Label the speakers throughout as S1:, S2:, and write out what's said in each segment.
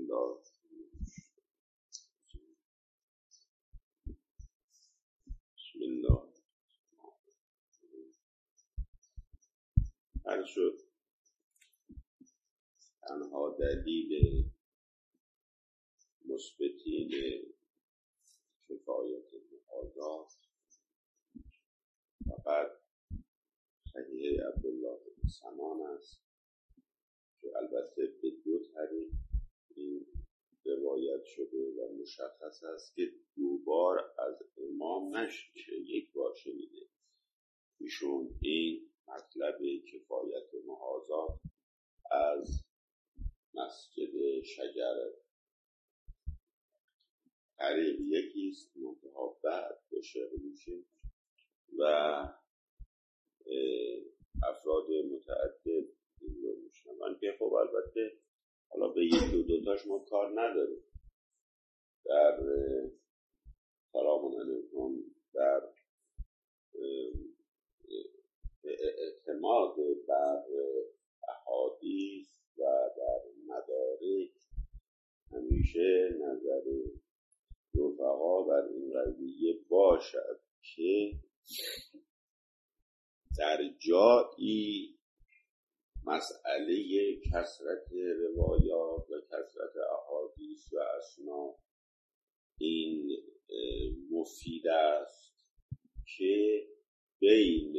S1: الله. بسم الله. هر شد تنها دلیل مثبتین کفایت محاذات فقط صحیح عبدالله بن سمان است که البته به دو طریق این روایت شده و مشخص است که دوبار از امام نشنیده، یک بار شنیده ایشون این مطلب کفایت محاذات از مسجد شجر طریق یکیست، منتها بعد بشه میشه و افراد متعدد این رو میشن. من که خب البته حالا به یک دو تاش ما کار نداریم. در سلام علیکم در اعتماد بر احادیث و در مدارک همیشه نظر رفقا بر این قضیه باشد که در جایی مسئله کثرت روایات و کثرت احادیث و اسناد این مفید است که بین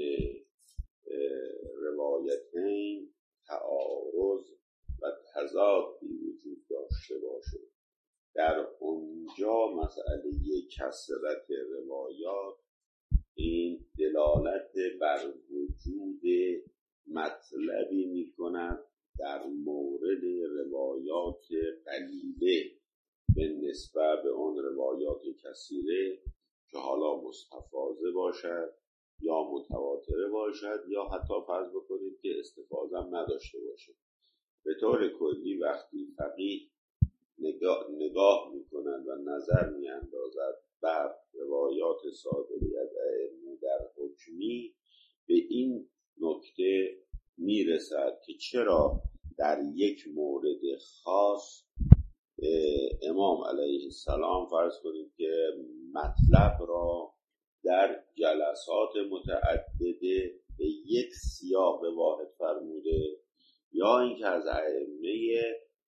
S1: روایتین تعارض و تضادی وجود داشته باشه. در اونجا مسئله کثرت روایات این دلالت بر وجود مطلبی می کند در مورد روایات قلیله به نسبت به اون روایات کثیره که حالا مستفاضه باشد یا متواتره باشد یا حتی فرض بکنید که استفاضه هم نداشته باشه. به طور کلی وقتی فقیه نگاه می کند و نظر می اندازد بر روایات صادره از ائمه در حکمی به این نکته می رسد که چرا در یک مورد خاص امام علیه السلام فرض کنید که مطلب را در جلسات متعدده به یک سیاق واحد فرموده یا اینکه از ائمه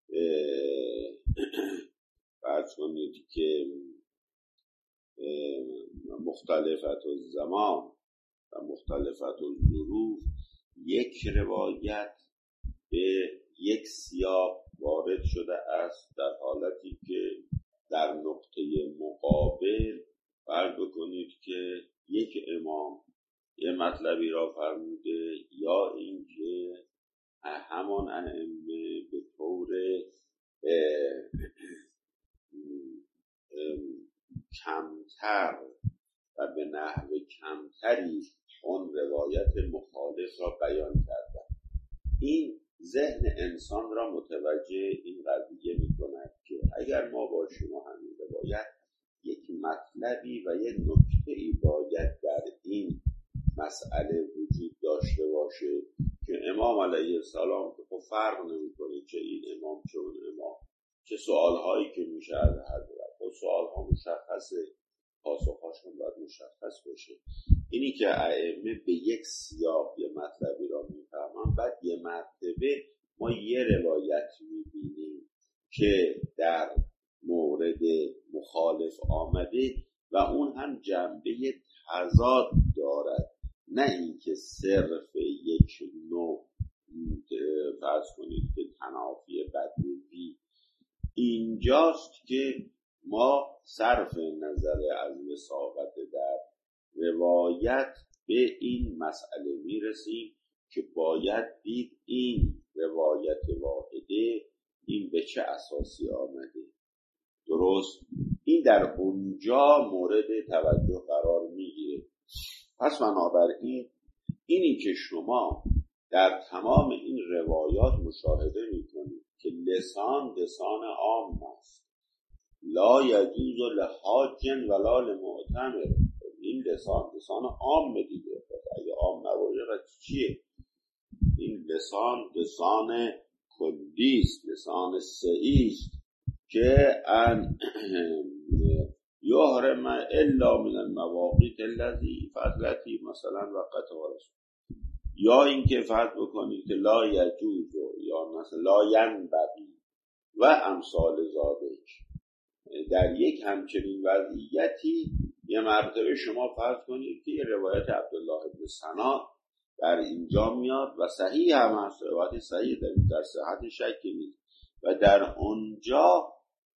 S1: فرض کنید که مختلفت الزمان و مختلفت الظروف یک روایت به یک سیاق وارد شده است، در حالتی که در نقطه مقابل فرض بکنید که یک امام یه مطلبی را فرموده یا اینکه همان ائمه به طور کمتر و به نحو کمتری اون روایت مخالف را بیان کردن. این ذهن انسان را متوجه این قضیه می کند که اگر ما باشیم و همین روایت یک مطلبی و یک نکته‌ای باید در این مسئله وجود داشته باشه که امام علیه السلام که خب فرق نمی‌کنه چه این امام چه اون امام، چه سوالهایی که میشه از حضرت، خب سوالها مشخصه، پاسخهاشون باید مشخص باشه. اینی که ائمه به یک سیاق یه مطلبی را میفهمن، بعد یه مرتبه ما یه روایت میبینیم که در مورد مخالف آمده و اون هم جنبه تضاد دارد، نه اینکه صرف یک نوع فرض کنید که تنافی بدیهی. اینجاست که ما صرف نظر از وساقت در روایت به این مسئله میرسیم که باید دید این روایت واحده این به چه اساسی آمده. درست؟ این در اونجا مورد توجه قرار میگیره. پس بنابراین اینی که شما در تمام این روایات مشاهده میکنید که لسان عام است، لا یجوز لحاج ولا لمعتمر. این لسان عام دیگه، اگه عام نباشه چیه؟ این لسان کلی است، لسان سعی است که ان یحرم الا من المواقیت الذی فضلتی مثلا وقت وارث، یا اینکه فرض بکنید که لا یجوز یا مثلا لا ینبغی و امثال ذالک. در یک همچنین وضعیتی یه مرتبه شما فرض کنید که یه روایت عبدالله بن سنا در اینجا میاد و صحیح هم هست، روایت صحیح در صحت شکی نیست و در اونجا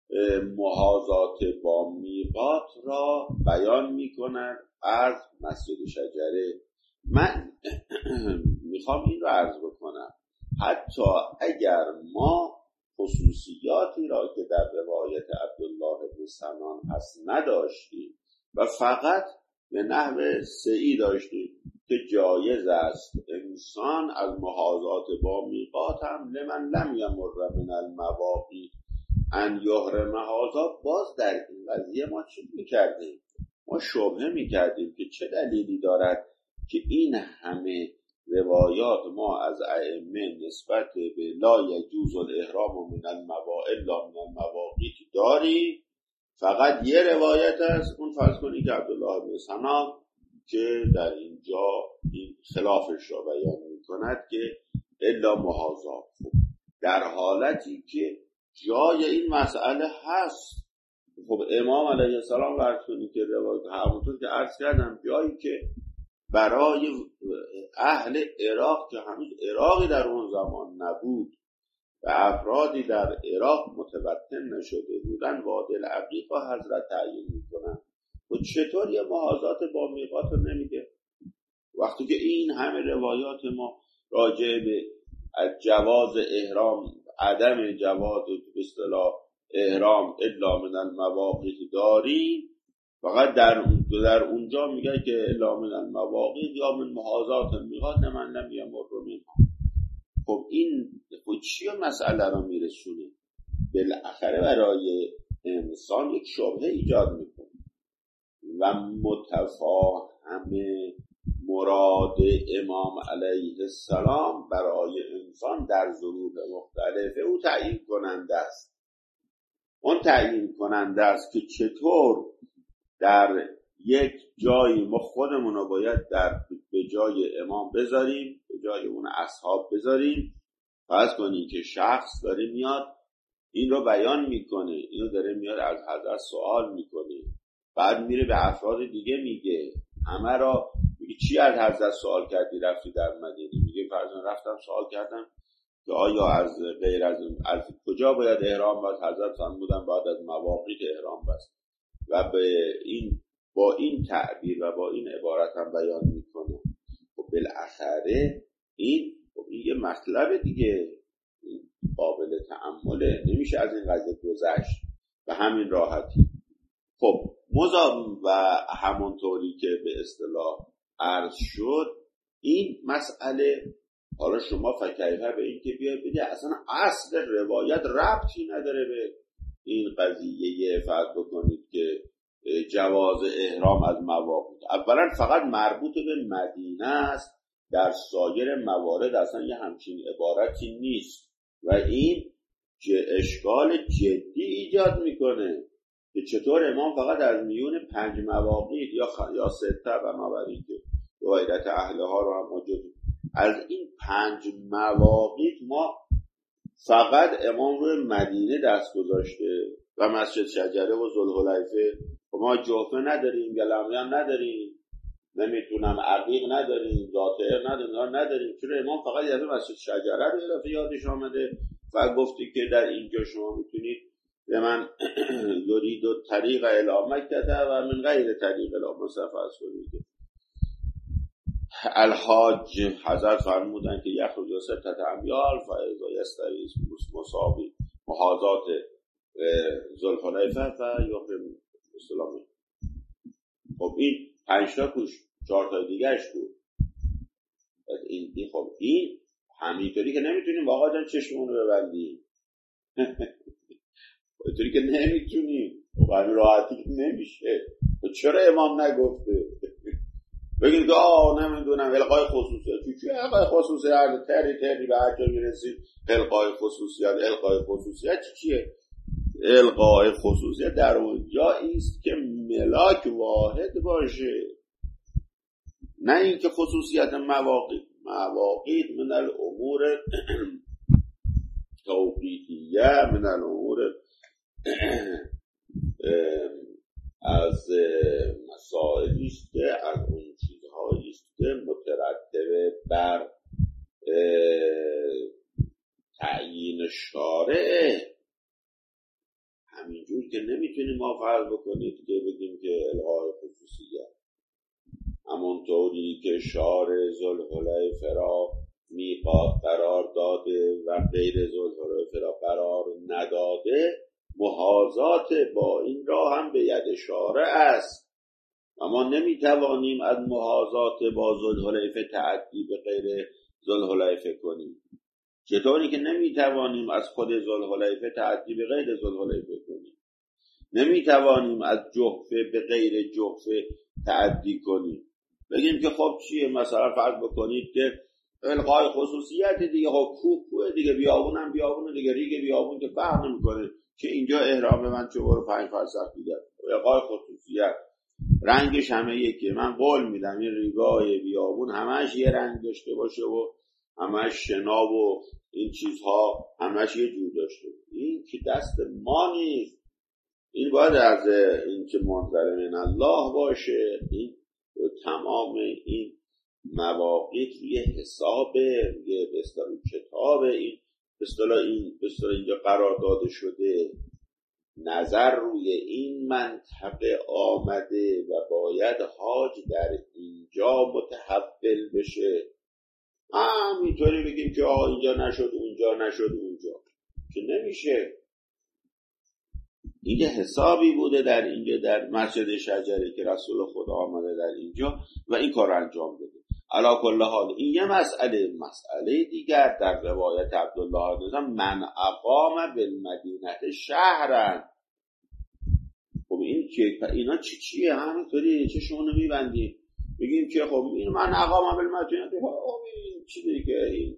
S1: محاذات با میقات را بیان میکنن از مسجد شجره. من میخوام این رو عرض بکنم حتی اگر ما خصوصیاتی را که در روایت عبدالله بن سنان هست نداشتیم و فقط به نحو سعی داشتیم که جایز است انسان از محاذات با میقات هم لمن لم یمر من المواقیت ان یحرم هذا، باز در این قضیه ما چی میکردیم؟ ما شبهه میکردیم که چه دلیلی دارد که این همه روایات ما از ائمه نسبت به لا یجوز الاحرام من المواقیت داری، فقط یه روایت است اون فرض کنید که عبدالله بن سنا که در اینجا این خلافش را بیان میکند که الا محاذات، در حالتی که جای این مسئله هست. خب امام علیه السلام فرض کنید که روایت همونطور که عرض کردم جایی که برای اهل عراق که هنوز عراقی در اون زمان نبود و افرادی در عراق متوطن نشده بودن وادی العقیق و حضرت تعیین میکنن و چطور یه محاذات با میقات رو نمیگه وقتی که این همه روایات ما راجع به جواز احرام، عدم جواز به اصطلاح احرام الا من المواقیت داریم، فقط در اونجا میگه که الا من المواقیت یا من محاذات المیقات من لم یمر منها. خب این چیه مسئله رو میرسونه؟ بالاخره برای انسان یک شبهه ایجاد میکنه و متفاهم مراد امام علیه السلام برای انسان در ظروف مختلفه او تعیین کننده است. اون تعیین کننده است که چطور در یک جایی ما خودمون رو باید به جای امام بذاریم، به جای اون اصحاب بذاریم. فرض کنید که شخص داره میاد این رو بیان میکنه، اینو داره میاد از حضرت سوال میکنه، بعد میره به افراد دیگه میگه، همه را میگه چی از حضرت سوال کردی رفتی در مدینه؟ میگه فرضاً رفتم سوال کردم که آیا از غیر از کجا باید احرام بست؟ حضرت فرمودن باید از مواقیت احرام بست و با این تعبیر و با این عبارت هم بیان میکنه. خب بالاخره این یه مطلب دیگه قابل تأمله، نمیشه از این قضیه گذشت به همین راحتی. خب مضاف و همونطوری که به اصطلاح عرض شد این مسئله، حالا شما فکریه به این که بیاید بگه اصلا اصل روایت ربطی نداره به این قضیه فرض بکنید که جواز احرام از مواقیت. اولا فقط مربوط به مدینه است، در سایر موارد اصلا یه همچین عبارتی نیست و این اشکال جدی ایجاد میکنه که چطور امام فقط از میون 5 مواقیت یا 6 بنابراین که روایت اهلها رو هم موجود از این 5 مواقیت ما فقط امام روی مدینه دست گذاشته و مسجد شجره و ذوالحلیفه. ما جوفه نداریم، گلمیان نداریم، نمیتونم عقیق نداریم، ذاتعر نداریم. چرا امام فقط از مسجد شجره رو یادش آمده و گفتی که در اینجا شما میتونید به من یرید و طریق الی مکه و من غیر طریق الی مصطفی کنید. الحاج حضرت فرمودن که یخرج 6 امیال فاذا یستوی مصابی محاذات ذوالحلیفه و یحرم اسلامی. خب این 5 تا کوش 4 تا دیگهش بود. این خب این همینطوری که نمیتونیم واقعا جان چشمون رو ببندیم اینطوری که نمیتونیم و همین راحتی که نمیشه. چرا امام نگفته؟ بگیم که نمیدونم القای خصوصیات چی القای خصوصیات تری به هر جا میرسید القای خصوصیات چیه؟ القای خصوصیت در اونجا است که ملاک واحد باشه، نه اینکه خصوصیت مواقیت من الامور توقیفیه، من الامور از مسائلی است که از اون چیزهایی است که مترتب بر تعیین شارع. همینجور که نمیتونیم ما فرض بکنید که بگیم که الغای خصوصیه، همونطوری که شارع ذوالحلیفه را میقات قرار داده و غیر ذوالحلیفه را قرار نداده، محاذات با این را هم به ید شارع است. اما نمیتوانیم از محاذات با ذوالحلیفه تعدی به غیر ذوالحلیفه کنیم. چطوری که نمیتوانیم از خود ذوالحلیفه تعدی به غیر ذوالحلیفه کنیم، نمیتوانیم از جحفه به غیر جحفه تعدی کنیم. بگیم که خب چیه، مثلا فرض بکنید که القای خصوصیت دیگه، خب کوه دیگه، بیابون دیگه، ریگ بیابون که فرق نمیکنه که اینجا احرام من چه برو 5 فرسخ دیگه، القای خصوصیت رنگش همه یکیه. من قول میدم این ریگای بیابون همش یه رنگ داشته باشه و همش شنا و این چیزها همش یه جور داشته. این که دست ما نیست، این باید از این که منظر من الله باشه. این تمام این مواقیت یه حساب یه به اصطلاح کتاب، این به اصطلاح اینجا قرار داده شده، نظر روی این منطقه آمده و باید حاج در اینجا متحول بشه. همینطوری بگیم که اینجا نشد اونجا که نمیشه. این یه حسابی بوده در اینجا در مسجد شجره که رسول خدا آمده در اینجا و این کار انجام بده. علی کل حال این یه مسئله دیگر در روایت عبدالله بن من اقام بالمدینه شهرا. خب این که اینا چیه؟ همینطوری چه شما نمیبندید بگیم که خب این من اقام بالمدینه، خب این چی دیگه، این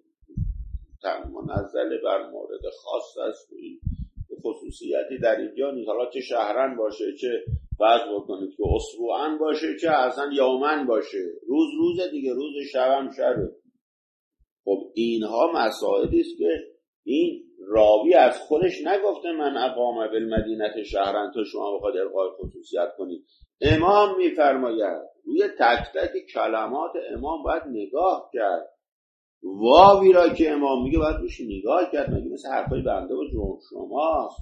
S1: منزل بر مورد خاص است. این خصوصیتی در اینجا نیست. حالا چه شهرن باشه، چه فرض بکنید که اسبوعن باشه، چه اصلا یومن باشه، روز دیگه، روز شبم شبه. خب اینها مسائلی است که این راوی از خودش نگفته من اقام بالمدینه شهرن تا شما بخواید القای خصوصیت کنید. امام میفرماید روی تک تک کلمات امام باید نگاه کرد. واوی را که امام میگه باید روش نگاه کرد، مگه مثل حرفای بنده و شماست؟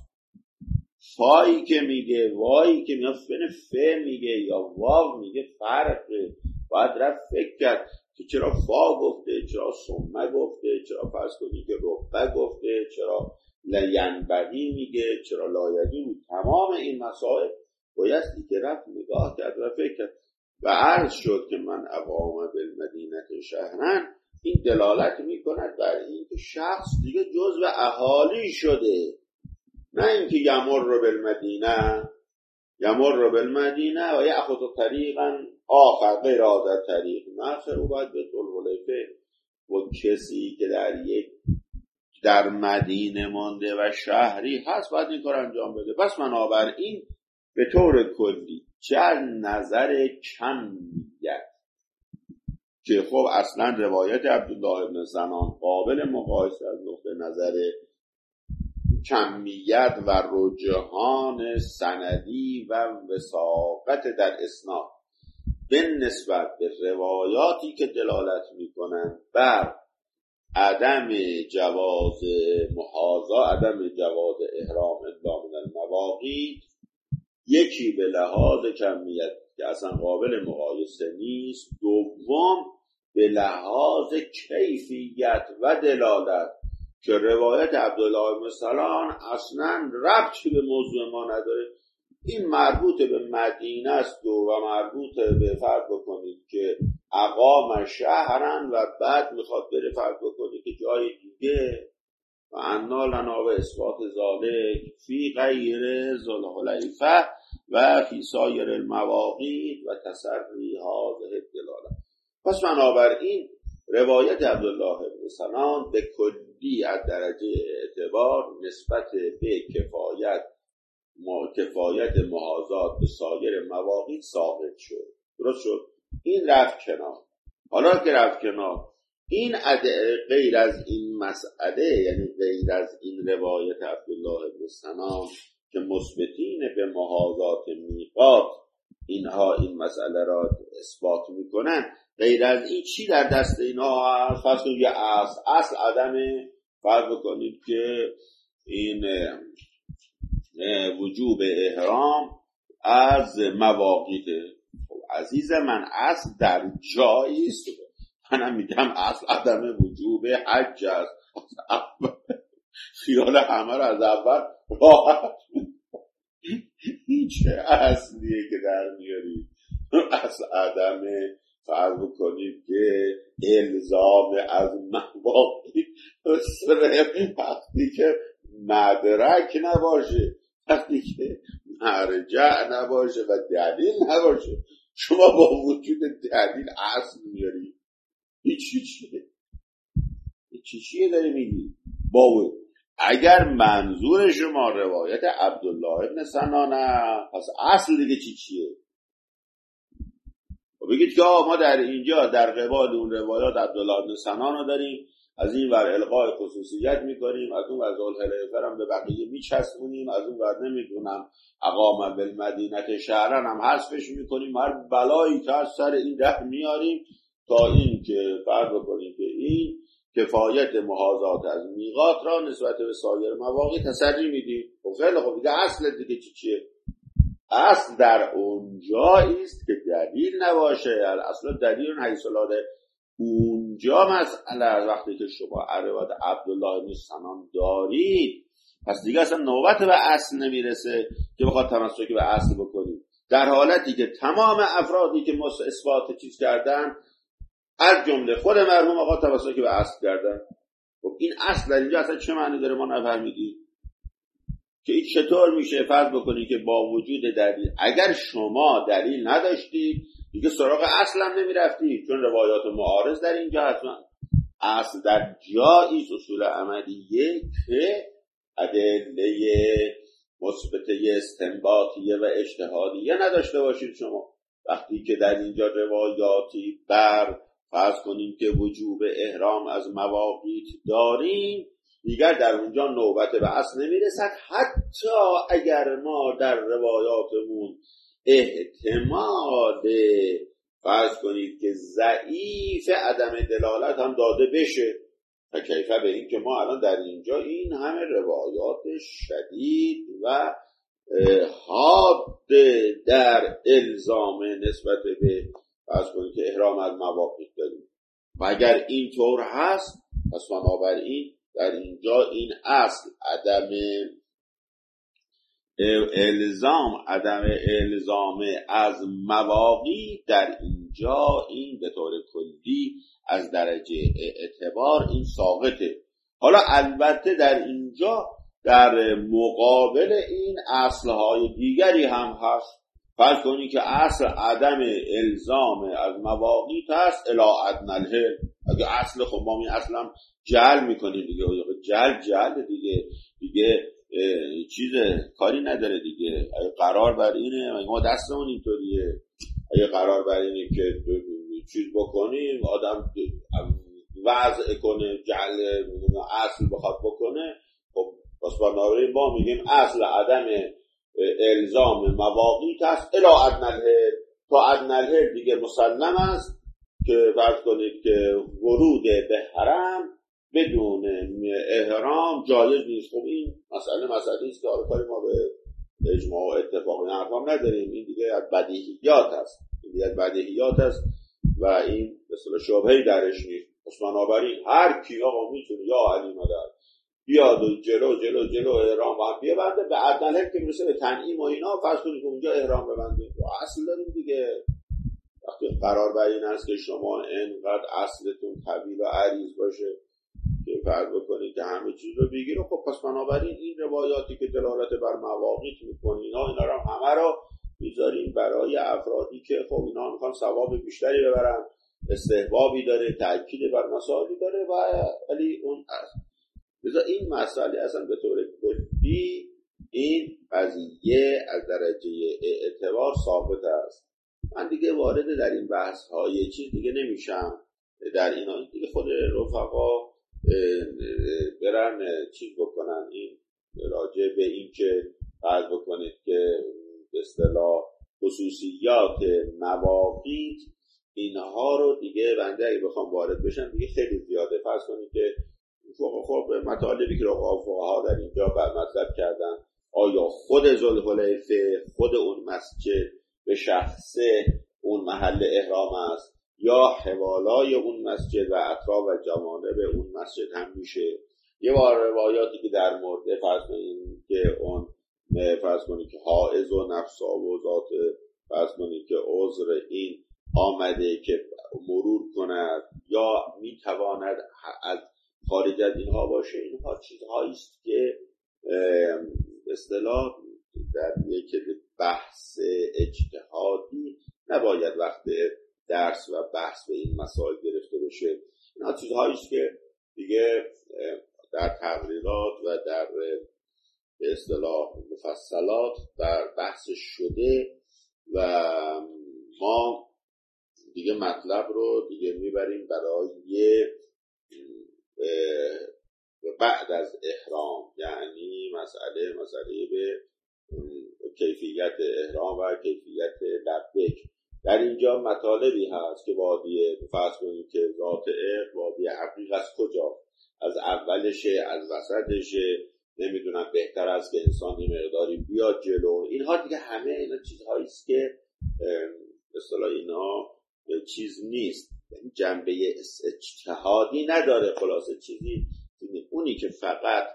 S1: فایی که میگه، وایی که میگه، ف میگه یا واو میگه فرقه. باید رفت فکر کرد که چرا فا گفته، چرا سمه گفته، چرا فرض کنی که ربه گفته، چرا لینبغی میگه، چرا لایدی. تمام این مسائل بایستی که رفت نگاه کرد و فکر کرد. و عرض شد که من اقام بالمدینه شهرن، این دلالت میکند بر این که شخص دیگه جزو اهالی شده، نه اینکه یمر بالمدینه و یأخذ طریقا آخر غیر هذا طریق. نه، او باید به ذوالحلیفه و کسی که در مدینه مانده و شهری هست باید این کار انجام بده. پس بنابراین به طور کلی چه نظر کمیت که خب اصلا روایت عبدالله بن زنان قابل مقایسه از نقطه نظر کمیت و رجحان سندی و وثاقت در اسناد به نسبت به روایاتی که دلالت میکنند بر عدم جواز محاذا، عدم جواز احرام الا من المواقیت، یکی به لحاظ کمیت که اصلا قابل مقایسه نیست، دوم به لحاظ کیفیت و دلالت که روایت عبدالله بن سلام اصلا ربطی به موضوع ما نداره. این مربوط به مدینه است و مربوط به فرض بکنید که اقام شهرن و بعد میخواد بره فرض بکنید که جای دیگه و انا لنا و اثبات ذالک فی غیر ذوالحلیفه و فی سایر المواقیت و تسری هذه الدلاله. پس بنابراین روایت عبدالله بن سلام به کلی از درجه اعتبار نسبت به کفایت کفایت محاذات به سایر مواقیت ثابت شد. درست شد؟ این رفت کنار. حالا که رفت کنار، این غیر از این مسئله، یعنی غیر از این روایت عبدالله بن سنان که مثبتین به محاذات میقات اینها این مسئله را اثبات میکنن، غیر از این چی در دست اینها هست؟ پس یه اصل عدم فرض بکنید که این وجوب احرام از مواقیت. خب عزیز من، اصل در جایی است. منم میگم اصل عدم وجوب حج است. خیال همه رو از اول راحت این چه اصلیه که در میارید؟ اصل عدم فرض کنید که الزام از مواقیت وقتی که مدرک نباشه، وقتی که مرجع نباشه و دلیل نباشه، شما با وجود دلیل اصل میارید. چیه داری میگی؟ اگر منظور شما روایت عبدالله ابن سنانه، پس اصل دیگه چیه؟ بگید که ما در اینجا در قبال اون روایات عبدالله ابن سنان رو داریم، از این ور القای خصوصیت میکنیم، از اون ور ذوالحلیفه هم به بقیه میچسبونیم، از اون ور نمیدونم اقام بالمدینه شهرن هم حذفش میکنیم، هر بلایی که از سر این ده میاریم تا این که فرض بکنیم که این کفایت محاذات از میقات را نسبت به سایر مواقع تسری میدیم. خب خیلی خوب، دیگه اصل دیگه چیه؟ اصل در اونجایی است که دلیل نباشه. اصلا دلیل حیث الاده اونجا مسئله وقتی که شما روایت عبدالله بن سنان دارید، پس دیگه اصلا نوبت به اصل نمیرسه که بخواد تمسک به اصل بکنید، در حالتی که تمام افرادی که اثبات چیز کردن از جمله خود مرحوم آقا تمسک به اصل کردن. خب این اصل در اینجا اصلا چه معنی داره ما نفهمیدیم که این چطور میشه فرض بکنی که با وجود دلیل، اگر شما دلیل نداشتید دیگه سراغ اصل هم نمیرفتید، چون روایات معارض در اینجا حتما اصل در جایی اصول عملیه که ادله مثبته استنباطیه و اجتهادیه نداشته باشید. شما وقتی که در اینجا روایاتی بر فرض کنیم که وجوب احرام از مواقیت داریم، دیگر در اونجا نوبت به اصل نمیرسد. حتی اگر ما در روایاتمون احتمال فرض کنید که ضعیف عدم دلالت هم داده بشه، و کیفه به این که ما الان در اینجا این همه روایات شدید و حاد در الزام نسبت به فرض کنید که احرام از مواقیت داریم، و اگر اینطور هست پس بنابراین در اینجا این اصل عدم الزام از مواقیت در اینجا این به طور کلی از درجه اعتبار این ساقطه. حالا البته در اینجا در مقابل این اصلهای دیگری هم هست. فرض کنید که اصل عدم الزام از مواقیت هست الی ادنی الحل. اگه اصل خب ما این اصلا جعل میکنیم دیگه، جعل دیگه چیز کاری نداره دیگه. اگه قرار بر اینه، ما دستمون اینطوریه، اگه قرار بر اینه که چیز بکنیم، آدم وضع کنه جعل اصل بخواد بکنه، خب پس بنابراین ما میگیم اصل عدم الزام مواقیت هست الی ادنی الحل. تا ادنی الحل دیگه مسلم است که فرض کنید که ورود به حرم بدون احرام جایز نیست. خب این مسئله است که کاری ما به اجماع و اتفاق احکام نداریم. این دیگه از بدیهیات است و این مثلا شبهه‌ای درش نیست. بنابراین هر کی آقا میتونه یا علی مدد بیاد و جلو احرام هم ببنده، به عدل که میرسه به تنعیم و اینا فرض کنید که اونجا احرام ببنده. اصل داریم دیگه. وقتی قرار بر این است که شما اینقدر اصلتون طویل و عریض باشه که فرض بکنید که همه چیز رو بگیره، خب پس بنابراین این روایاتی که دلالت بر مواقیت میکنه اینا رو همه رو میذاریم برای افرادی که خب اینا میخوان ثواب بیشتری ببرن، استحبابی داره، تاکید بر مسائلی داره و ولی اون اصل. لذا این مسئله اصلا به طور کلی این قضیه از درجه اعتبار ثابت است. من دیگه وارد در این بحث های چیز دیگه نمیشم. در اینا دیگه خود رفقا برن چیز بکنن، این راجع به این که فرض بکنید که به اصطلاح خصوصیات مواقیت اینها رو دیگه بنده اگه بخوام وارد بشم دیگه خیلی زیاده. فرض کنید که خب مطالبی که رفقاها در اینجا مطرح کردن، آیا خود ذوالحلیفه خود اون مسجد به شخصه اون محل احرام است یا حوالای اون مسجد و اطراف و جوانب اون مسجد هم میشه؟ یه بار روایاتی که در مورد فرض کنید که اون فرض کنید که حائض و نفسا و ذات فرض کنید که عذر این آمده که مرور کند یا میتواند از خارج از اینها باشه. اینها چیزهایی است که به اصطلاح در یک بحث اجتهادی نباید وقت درس و بحث به این مسائل گرفته بشه. اینها چیزهایی است که دیگه در تقریرات و در به اصطلاح مفصلات در بحث شده و ما دیگه مطلب رو دیگه میبریم برای بعد از احرام، یعنی مسئله به کیفیت احرام و کیفیت لبیک. در اینجا مطالبی هست که وادی فرض کنید که ذات عقل وادی عقیق از کجا، از اولشه از وسطشه، نمیدونم بهتر است که انسان یه مقداری بیاد جلو. اینها دیگه همه اینا چیزهایی است که به اصطلاح اینا چیز نیست، جنبه اجتهادی نداره. خلاصه چیزی اونی که فقط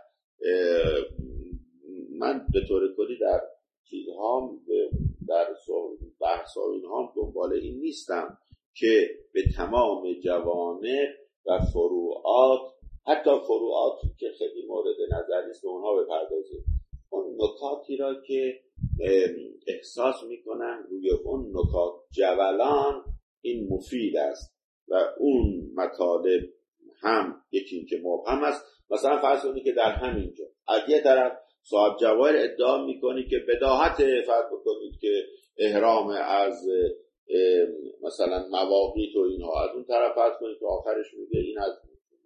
S1: من به طور کلی در چیزها در بحث ها اینها دنبال این نیستم که به تمام جوانب و فروعات، حتی فروعات که خیلی مورد نظر نیست به اونها بپردازیم. اون نکاتی را که احساس میکنم روی اون نکات جولان این مفید است و اون مطالب هم یکی که مبهم است. مثلا فرض کنید که در همینجا از یه طرف صاحب جواهر ادعا میکنی که بداهت فرض بکنید که احرام از مثلا مواقیت و اینها، از اون طرف فرض کنید که آخرش میگه این از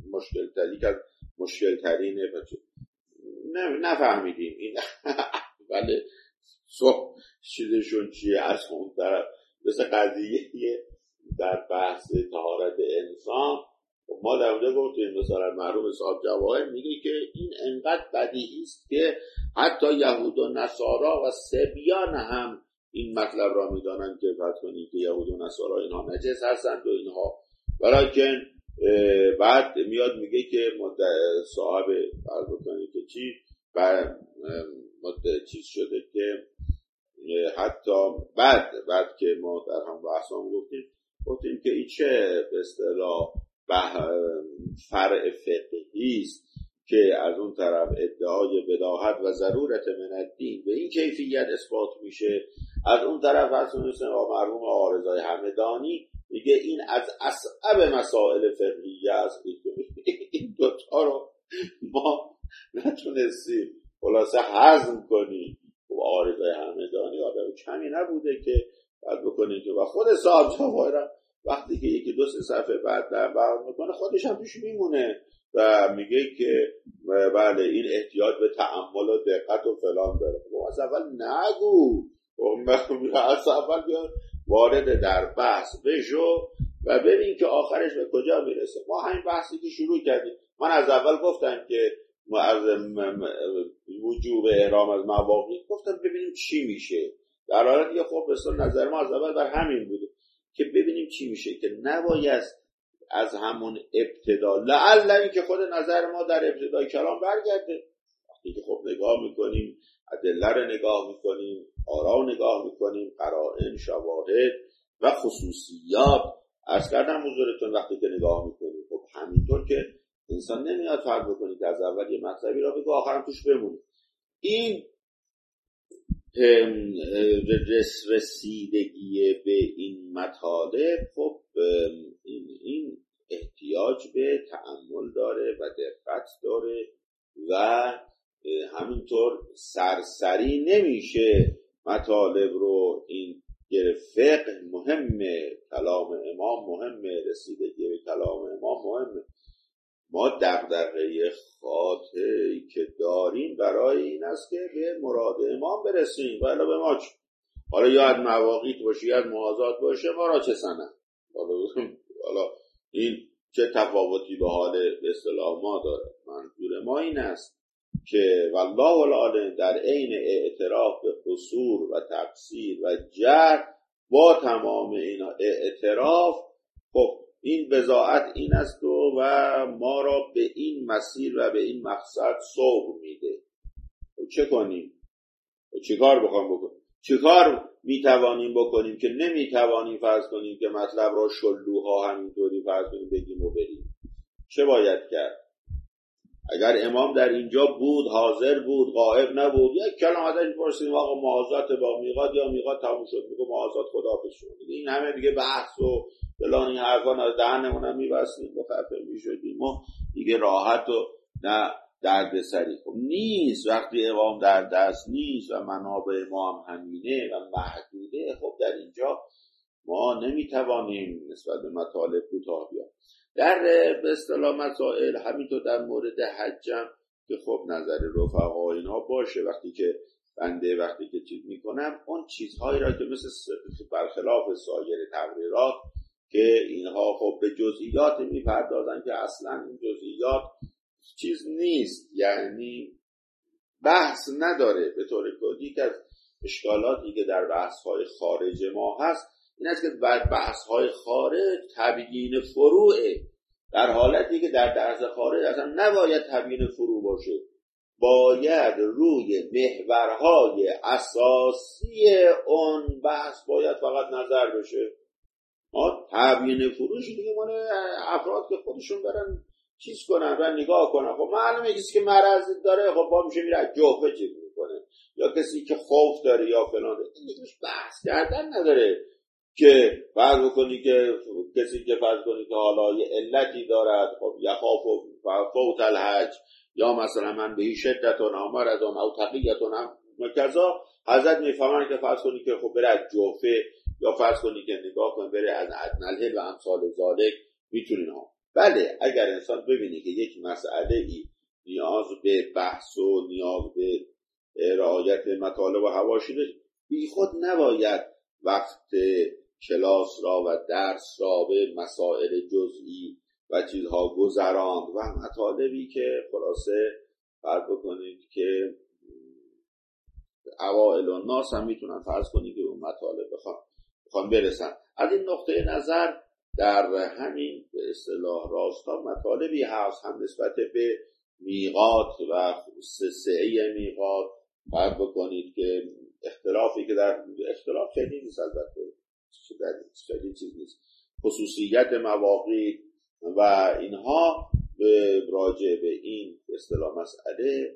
S1: مشکل ترینه. نفهمیدیم این ولی چیزشون چیه. از اون طرف مثل قضیه در بحث طهارت انسان ما در اونجا گفتیم مثلا مرحوم صاحب جواهر میگه که این انقدر بدیهی است که حتی یهود و نصارا و سبیان هم این مطلب را میدانند که فرض کنید که یهود و نصارا اینها نجس هستند و اینها، ولیکن بعد میاد میگه که صاحب فرض کنید که چی چیز شده که حتی بعد که ما در هم بحثام گفتیم که این چه به اصطلاح فرع فقهی است که از اون طرف ادعای بداهت و ضرورت من الدین به این کیفیت اثبات میشه، از اون طرف اصلا مرحوم عارضای همدانی میگه این از اصعب مسائل فقهیه است. این دوتا رو ما نتونستیم خلاصه هضم کنیم. و عارضای همدانی آدم کمی نبوده که بعد بکنید و خود صاحب جواهر وقتی که یکی دو سه صفحه بعد در بیان میکنه خودش هم پیش میمونه و میگه که بله این احتیاج به تأمل و دقت و فلان داره. از اول نگو، از اول بیان وارد در بحث بشو و ببین که آخرش به کجا میرسه. ما همین بحثی که شروع کردیم، من از اول گفتم که از وجوب احرام از مواقیت گفتم ببینیم چی میشه، در حالی که خب رسول نظر ما از اول بر همین بوده که ببینیم چی میشه، که نباید از همون ابتدا لعل این که خود نظر ما در ابتدای کلام برگرده. وقتی که خب نگاه میکنیم ادله رو نگاه میکنیم، آرا نگاه میکنیم، قرائن، شواهد و خصوصیات عرض کردم حضورتون، وقتی که نگاه میکنیم خب همینطور که انسان نمیاد فرق بکنید که از اول یه مطلبی را بگو آخرم توش بمونه. این رسیدگی به این مطالب خب این احتیاج به تأمل داره و دقت داره و همینطور سرسری نمیشه مطالب رو این فقه مهمه، کلام امام مهمه، رسیدگی به کلام امام مهمه. ما دغدغه خاطری که داریم برای این است که به مراد امام برسیم و الا به ما چه؟ حالا یاد مواقیت باشه، یاد موازات باشه، ما را چه سنن؟ حالا این چه تفاوتی به حال به اصطلاح ما داره؟ منظور ما این است که والله العالم در عین اعتراف به قصور و تقصیر و جرح، با تمام اینا اعتراف، خب این بضاعت این است و ما را به این مسیر و به این مقصد سوق میده. چه کنیم؟ چه کار بخوام بکنیم؟ چه کار میتوانیم بکنیم که نمیتوانیم فرض کنیم که مطلب را شلوها همینطوری فرض کنیم بگیم و بریم؟ چه باید کرد؟ اگر امام در اینجا بود، حاضر بود، غائب نبود، یک کلام ازش پرسیدیم آقا محاذات با میقات یا میقات تموم شد، میگه محاذات خداحافظ شد. این همه دیگه بحث و فلان این حرفا از دهنمون هم میبستیم، مخفف میشدیم ما دیگه راحت و نه دردسری. خب نیست وقتی امام در دست نیست و منابع ما هم همینه و محدوده، خب در اینجا ما نمیتوانیم نسبت به مطالب کوتاه بیایم. در به اصطلاح مسائل همینطور در مورد حجم که خب نظر رفقا اینا باشه، وقتی که چیز میکنم اون چیزهایی را که مثل برخلاف سایر تقریرات که اینها خب به جزئیات میپردازن که اصلا این جزئیات چیز نیست، یعنی بحث نداره. به طور کلی که از اشکالاتی که در بحث‌های خارج ما هست این است که بحث‌های خارج تبیین فروعه، در حالتی که در درس خارج اصلا نباید تبیین فروع باشه، باید روی محورهای اساسی اون بحث باید فقط نظر بشه. تبیین فروعش دیگه مال افراد که خودشون برن چیز کنن و نگاه کنن. خب معلومه کسی که مرض داره خب با میشه میره از جوفه چیز میکنه، یا کسی که خوف داره یا فلان، این دیگه بحث کردن نداره که فرض بکنی که کسی که فرض کنی که حالا یه علتی دارد، خب یخاف فوت الحج، یا مثلا من به شدتون امرضون او تقیتون کذا، حضرت میفهمن که فرض کنی که خب بره از جوفه، یا فرض کنی که نگاه کن بره از ادنالهل و امثال ذالک میتونین ها. بله اگر انسان ببینه که یک مسئله ای نیاز به بحث و نیاز به رعایت مطالب و حواشی داره، بی خود نباید وقت کلاس را و درس را به مسائل جزئی و چیزها گذراند و مطالبی که خلاصه فرض بکنید که اوائل الناس هم میتونن فرض کنید که اون مطالب بخوان برسن. از این نقطه نظر در همین به اصطلاح راستا مطالبی هست هم نسبت به میقات و سعی میقات فرض بکنید که اختلافی که در اختلاف خیلی نیست، البته خیلی چیز نیست، خصوصیت مواقیت و اینها راجع به این به اصطلاح مسئله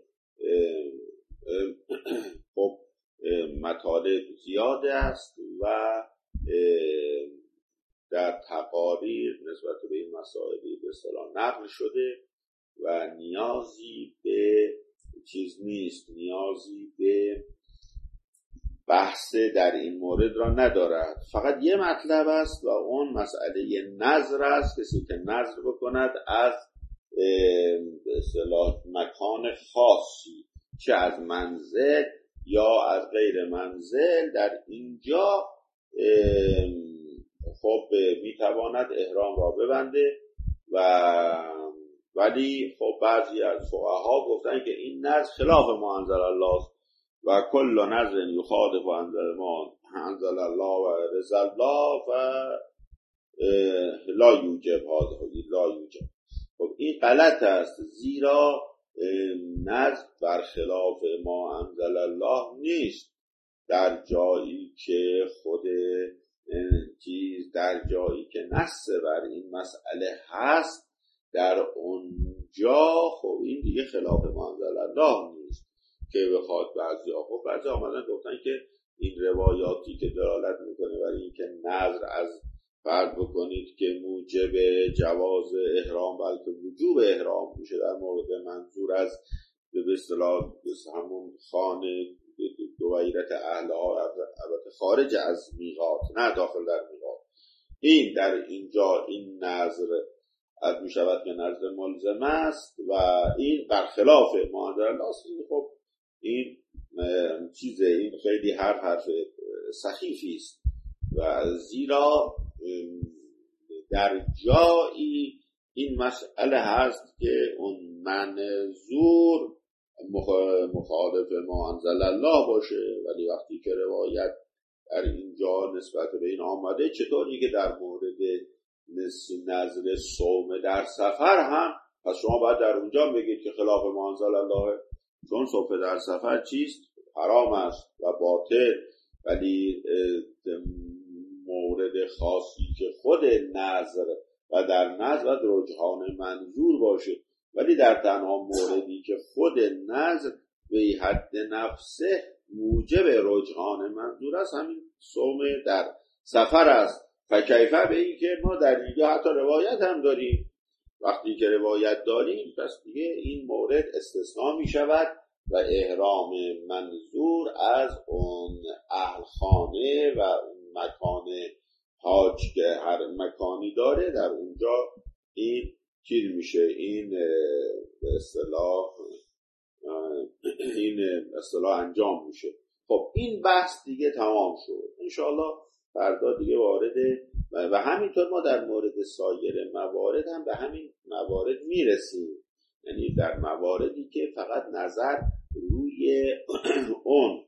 S1: خب مطالب زیاده است و در تقاریر نسبت به این مسائلی به اصطلاح نقل شده و نیازی به چیز نیست، نیازی به بحث در این مورد را ندارد. فقط یه مطلب است و اون مسئله نظر است. کسی که نظر بکند از به اصطلاح مکان خاصی، چه از منزل یا از غیر منزل، در اینجا خب میتواند احرام را ببنده ولی خب بعضی از فقها گفتن که این نظر خلاف ما انزل الله و کل نظر یخالف انزل الله و رضا الله و لا یوجب لا یوجب. خب این غلط است، زیرا نظر برخلاف ما انزل الله نیست. در جایی که خود چیز در جایی که نص بر این مسئله هست، در اونجا خب این دیگه خلاف ما انزل الله نیست که بخواد بعضی آمدن گفتن که این روایاتی که دلالت میکنه برای اینکه نظر از فرض بکنید که موجب جواز احرام بلکه وجوب احرام میشه در مورد منظور از به اصطلاح همون خانه دویرت اهلها، البته خارج از میقات، نه داخل در میقات. این در اینجا این نظر از می شود که نظر ملزم است و این برخلاف معادل است. خب این چیزه، این خیلی حرف سخیفی است و زیرا در جایی این مسئله هست که اون منظور مخالف ما انزل الله باشه، ولی وقتی که روایت در اینجا نسبت به این آمده، چطوری که در مورد نظر صوم در سفر هم، پس شما باید در اونجا بگید که خلاف ما انزل الله، چون صوم در سفر چیست؟ حرام است و باطل، ولی مورد خاصی که خود نظر و در نظر باید رجحان منظور باشه، ولی در تنها موردی که خود نظر به حد نفسه موجب رجحان منظور است همین صوم در سفر است. فکیفه به این که ما در اینجا حتی روایت هم داریم، وقتی که روایت داریم پس دیگه این مورد استثناء می شود و احرام منظور از اون اهل خانه و اون مکان حاج که هر مکانی داره در اونجا این چیز میشه، این به اصطلاح انجام میشه. خب این بحث دیگه تمام شد، انشاءالله فردا دیگه وارده و همینطور ما در مورد سایر موارد هم به همین موارد میرسیم، یعنی در مواردی که فقط نظر روی اون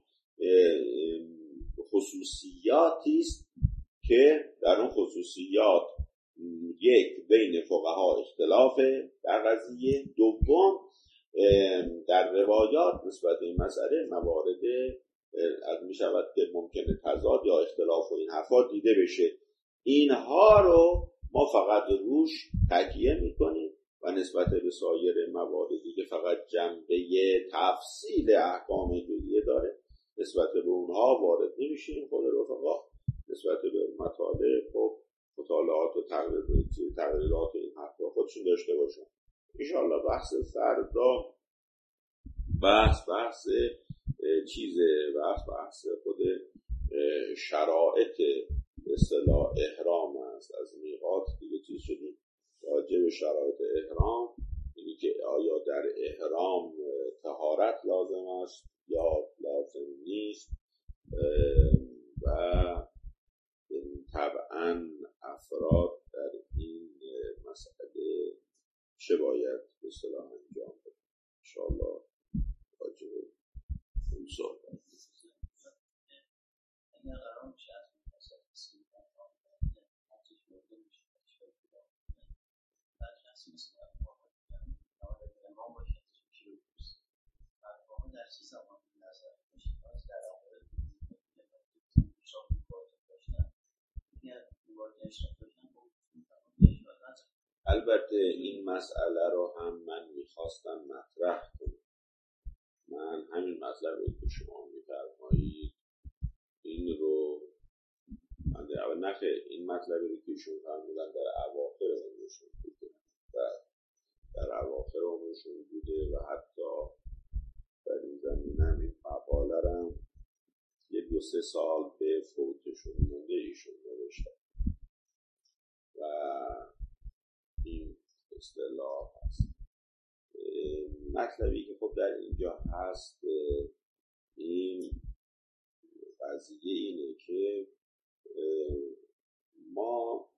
S1: خصوصیاتی است که در اون خصوصیات یک بین فقها اختلاف در قضیه، دوم در روایات نسبت این مسئله موارد از می شود که ممکنه تضاد یا اختلاف و این حرفا دیده بشه، اینها رو ما فقط روش تکیه میکنیم و نسبت به سایر مواردی که فقط جنبه تفصیل احکام جزئیه داره نسبت به اونها وارد نمیشیم. خود رفقا نسبت به مطالب خب مطالعات و تقریرات این حرفا خودشون داشته باشن. انشاءالله بحث فردا بحث چیزه، بحث خود شرایط اصطلاح احرام است. از میقات دیگه چیز شدیم راجع به شرایط احرام، یعنی که آیا در احرام طهارت لازم است یا لازم نیست و طبعا افراد در این مسئله چه باید به اصطلاح انجام بده. انشاءالله راجع به اون صحبت البته این مسئله رو هم من میخواستم مطرح کنم. من همین مطلبی که شما میفرمایید این رو من در اول نخیر، این مطلبی که ایشون فرمودن در اواخر عمرشون بوده و در اواخر عمرشون بوده و حتی در این زمینه هم این مقاله رو یه 2-3 سال به فوتشون مونده ایشون نوشتن و این اصطلاح هست. مطلبی که خب در اینجا هست این قضیه اینه که ما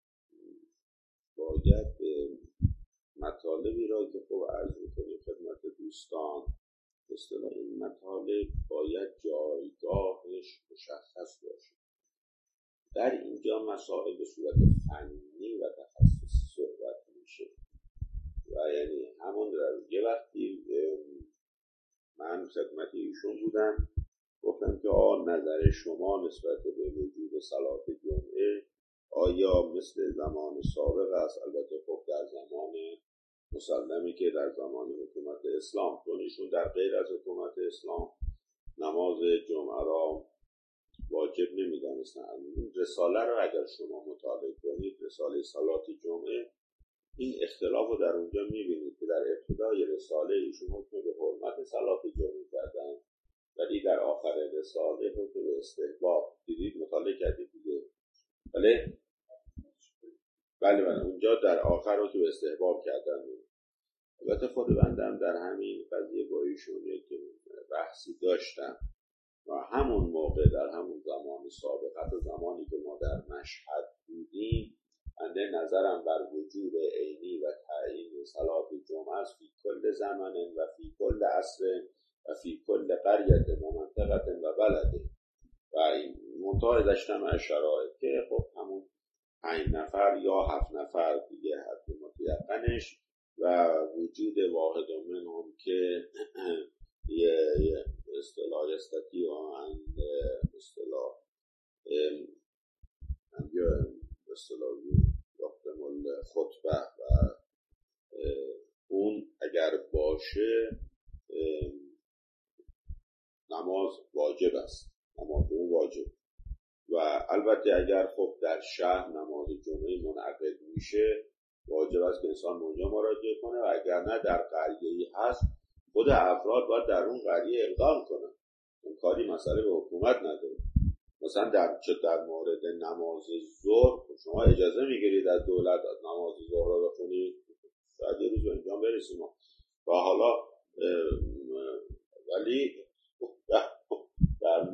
S1: باید مطالبی را که خب عرض می‌کنیم خدمت دوستان، اصطلاح این مطالب باید جایگاهش مشخص باشه. در اینجا مسائل به صورت فنی و تخصصی صحبت میشه و یعنی همون یه وقتی من خدمت ایشون بودم گفتم که نظر شما نسبت به وجود صلات جمعه آیا مثل زمان سابق است؟ البته خب در زمان مسلمی که در زمان حکومت اسلام، چون ایشون در غیر از حکومت اسلام نماز جمعه را واجب نمی‌دانستن. این رساله رو اگر شما مطالعه کنید، رساله صلات جمعه این اختلاف رو در اونجا میبینید که در ابتدای رساله ایشون حکم به حرمت صلات جمعه کردن، ولی در آخر رساله حکم به استحباب. دیدید مطالعه کردید دیگه؟ بله اونجا در آخر حکم به استحباب کردن. البته خود بندم در همین قضیه با ایشون یک بحثی داشتم و همون موقع در همون زمان سابق، حتی زمانی که ما در مشهد بودیم، بنده نظرم بر وجوب عینی و تعیین صلات جمعه است فی کل زمان و فی کل عصر و فی کل قریه و منطقه و بلده و این منتها داشتم شرایط که خب همون 5 نفر یا 7 نفر دیگه حد متیقنش و وجود واحد منهم که یه اصطلاح استاتی و اصطلاح یقدم الخطبه و اون اگر باشه نماز واجب است، نماز اون واجب. و البته اگر خب در شهر نماز جمعه منعقد میشه واجب است که انسان اونجا مراجعه کنه و اگر نه در قریه‌ای هست خود افراد باید در اون قریه اقدام کنن. اون کاری مسئله به حکومت نداره. مثلا در مورد نماز ظهر شما اجازه میگیرید از دولت نماز ظهر رو بخونید، شاید یه روز به انجام برسیم و حالا ولی در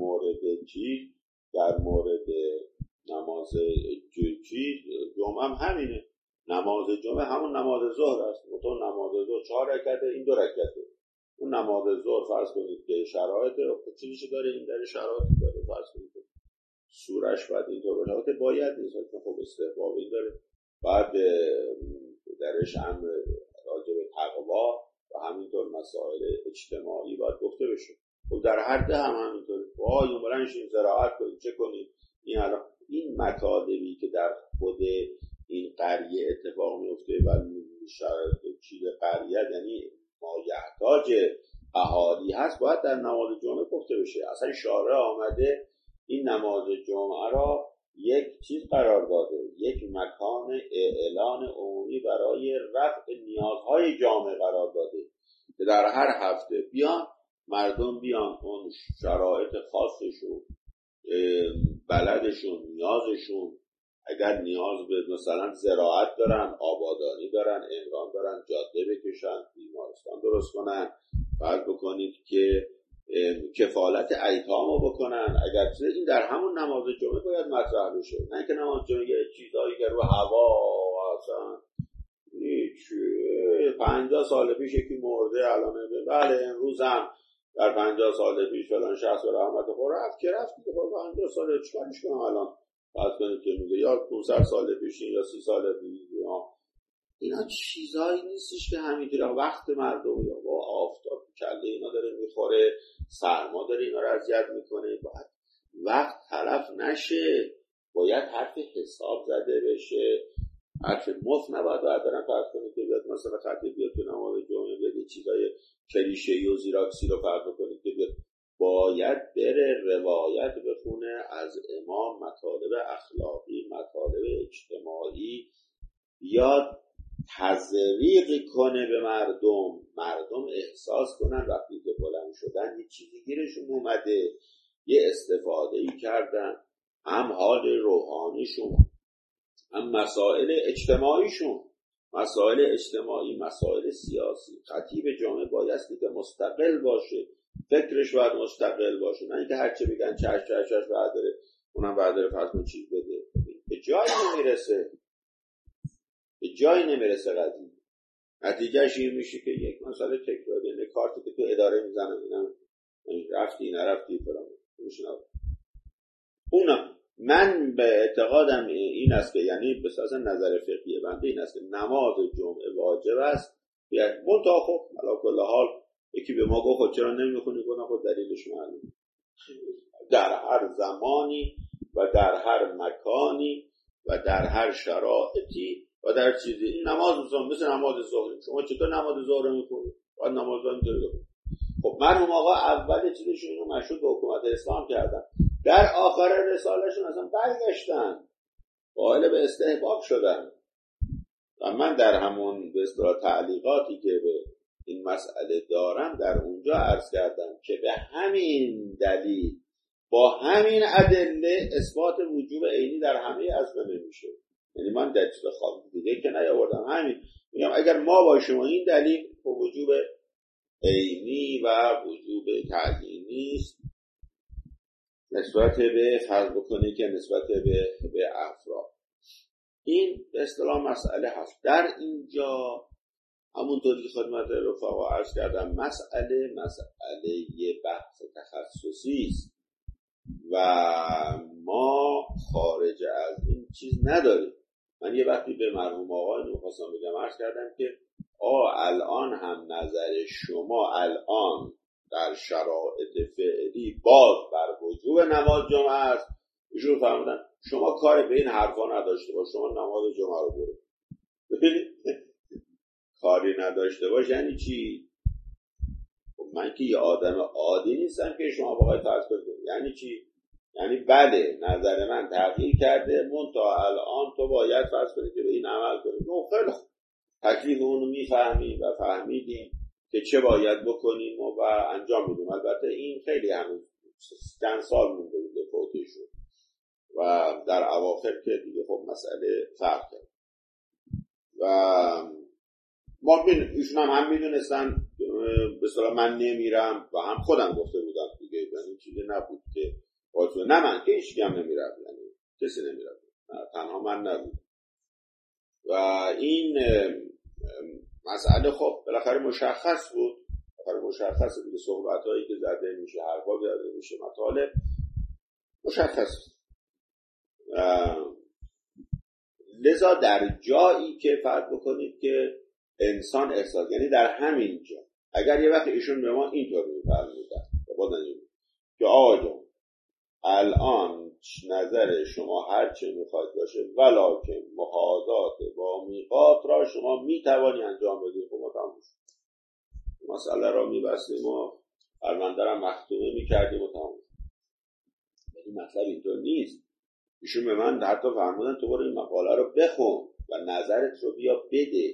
S1: مورد نماز جمعه هم همینه. نماز جمعه همون نماز ظهر است. تو نماز ظهر 4 رکعته، این 2 رکعته. اون نماز ظهر فرض کنید که شرایط چیزی داره، این در شرایطی داره، فرض کنید سورش بعد اینطور باشه، باید نیست که خب استحباب این داره. بعد درش هم راجع به تقوا و همینطور مسائل اجتماعی باید گفته بشه. خب در هر ده هم همینطوره. وای عمرن شین زراعت کنید چه کنید. این مطالبی که در خود این قریه اتفاق میفته و شرایط چیز قریه یعنی ما یحتاج اهالی هست باید در نماز جمعه گفته بشه. اصلا شارع آمده این نماز جمعه را یک چیز قرار داده، یک مکان اعلان عمومی برای رفع نیازهای جامعه قرار داده که در هر هفته بیان مردم بیان اون شرایط خاصشون، بلدشون، نیازشون، اگر نیاز به مثلا زراعت دارن، آبادانی دارن، عمران دارن، جاده بکشن، بیمارستان درست کنن، فرض بکنید که کفالت ایتام رو بکنن. اگر این در همون نماز جمعه باید مطرح بشه، نه که نماز جمعه چیزایی که رو هوا اصلا 50 سال پیش یکی مرده الان بله امروز هم در 50 سال پیش فلان شخص به رحمت خدا رفت که رفت که 50 سال چیکارش کنم الان فرض کنید که میگه یا 500 سال پیش یا 30 سال پیش. اینا چیزایی نیستش که همینطوری وقت مردم یا با آفتاب کله اینا داره میخوره، سرما داره اینا رو اذیت میکنه، باید وقت تلف نشه، باید حرف حساب زده بشه، حرف مفت نباید دارن فرض کنید که بیاد مثلا خطیب بیاد تو نماز جمعه بیاد چیزای کلیشه‌ای و زیراکسی رو فرض کنید که بیاد، باید بره روایت بخونه از امام، مطالب اخلاقی، مطالب اجتماعی، یا تزریق کنه به مردم احساس کنن وقتی که بلند شدن یه چیزی گیرشون اومده، یه استفاده‌ای کردن، هم حال روحانیشون هم مسائل اجتماعیشون، مسائل اجتماعی، مسائل سیاسی. خطیب جامعه بایستی که مستقل باشه، فکرش باید مستقل باشه، نه اینکه هرچه بگن چش برداره اونم برداره فرض چیز بده، به جایی نمیرسه قضیه. نتیجهش این میشه که یک مسئله تکراری، یعنی کارتی که تو اداره میزنن اینم رفتی نرفتی فلان میشنوه. اونم من به اعتقادم این است که یعنی به اساس نظر فقهی بنده این است که نماز جمعه واجب است. منتها خب علی کل حال یکی به ما گفت چرا نمیخونی؟ گفتم خب دلیلش معلومه. در هر زمانی و در هر مکانی و در هر شرایطی و در چیزی این نماز مثل نماز ظهر. شما چطور نماز ظهر میخونید؟ باید نماز ظهر میخونید. خب مرحوم آقا اول چیزشون رو مشروط به حکومت اسلام کردن، در آخر رسالهشون اصلا برگشتن قائل به استحباب شدن. و من در همون به اصطلاح تعلیقاتی که به این مسئله دارم در اونجا عرض کردم که به همین دلیل با همین ادله اثبات وجوب عینی در همه ازمنه نمیشه. یعنی من در چیز خاص دیگه که نیاوردم، همین میگم اگر ما باشیم و این دلیل با وجوب عینی و وجوب تعیینی است نسبت به فرض بکنی که نسبت به افراد، این به اصطلاح مسئله هست. در اینجا همونطوری که خدمت رفقا عرض کردم مسئله بحث تخصصی است و ما خارج از این چیز نداریم. من یه وقتی به مرحوم آقای می‌خواستم بگم، عرض کردم که الان هم نظر شما الان در شرایط فعلی باز بر وجوب نماز جمعه است. ایشون فرمودن شما کار به این حرفا نداشته باش، شما نماز جمعه رو برو. ببینید کاری نداشته باش یعنی چی؟ من که یه آدم عادی نیستم که شما بخواید فرض کنید. یعنی چی؟ یعنی بله نظر من تغییر کرده، منتها الان تو باید فرض کنید که به این عمل کنید. خیلی خوب، تکلیف اونو میفهمیم و فهمیدیم که چه باید بکنیم و انجام میدیم. البته این خیلی همون چند سال مونده بوده فوتش شد و در اواخر که دیگه خب مسئله فرق کرد و ما ایشون هم میدونستن به اصطلاح من نمیرم و هم خودم گفته بودم دیگه، یعنی چیزی نبود که باید نه من که هیچ هم نمیرم، یعنی کسی نمیرم، تنها من نبود و این مسئله خب بالاخره مشخص بود. بالاخره مشخصه دیگه، صحبتایی که زده میشه، حرفا زده میشه، مطالب مشخص. لذا در جایی که فرض بکنید که انسان احساس، یعنی در همین جا اگر یه وقت ایشون به ما اینطور میفرمودن که آقا جان الان نظر شما هر چه میخواید باشه ولکن محاذات با میقات را شما میتوانی انجام بدید، خب ما تموم شد مسئله را میبستیم و پرونده را مختومه میکردیم و تموم شد. ولی مطلب اینطور نیست. ایشون به من حتی فرمودن تو برو این مقاله رو بخون و نظرت رو بیا بده.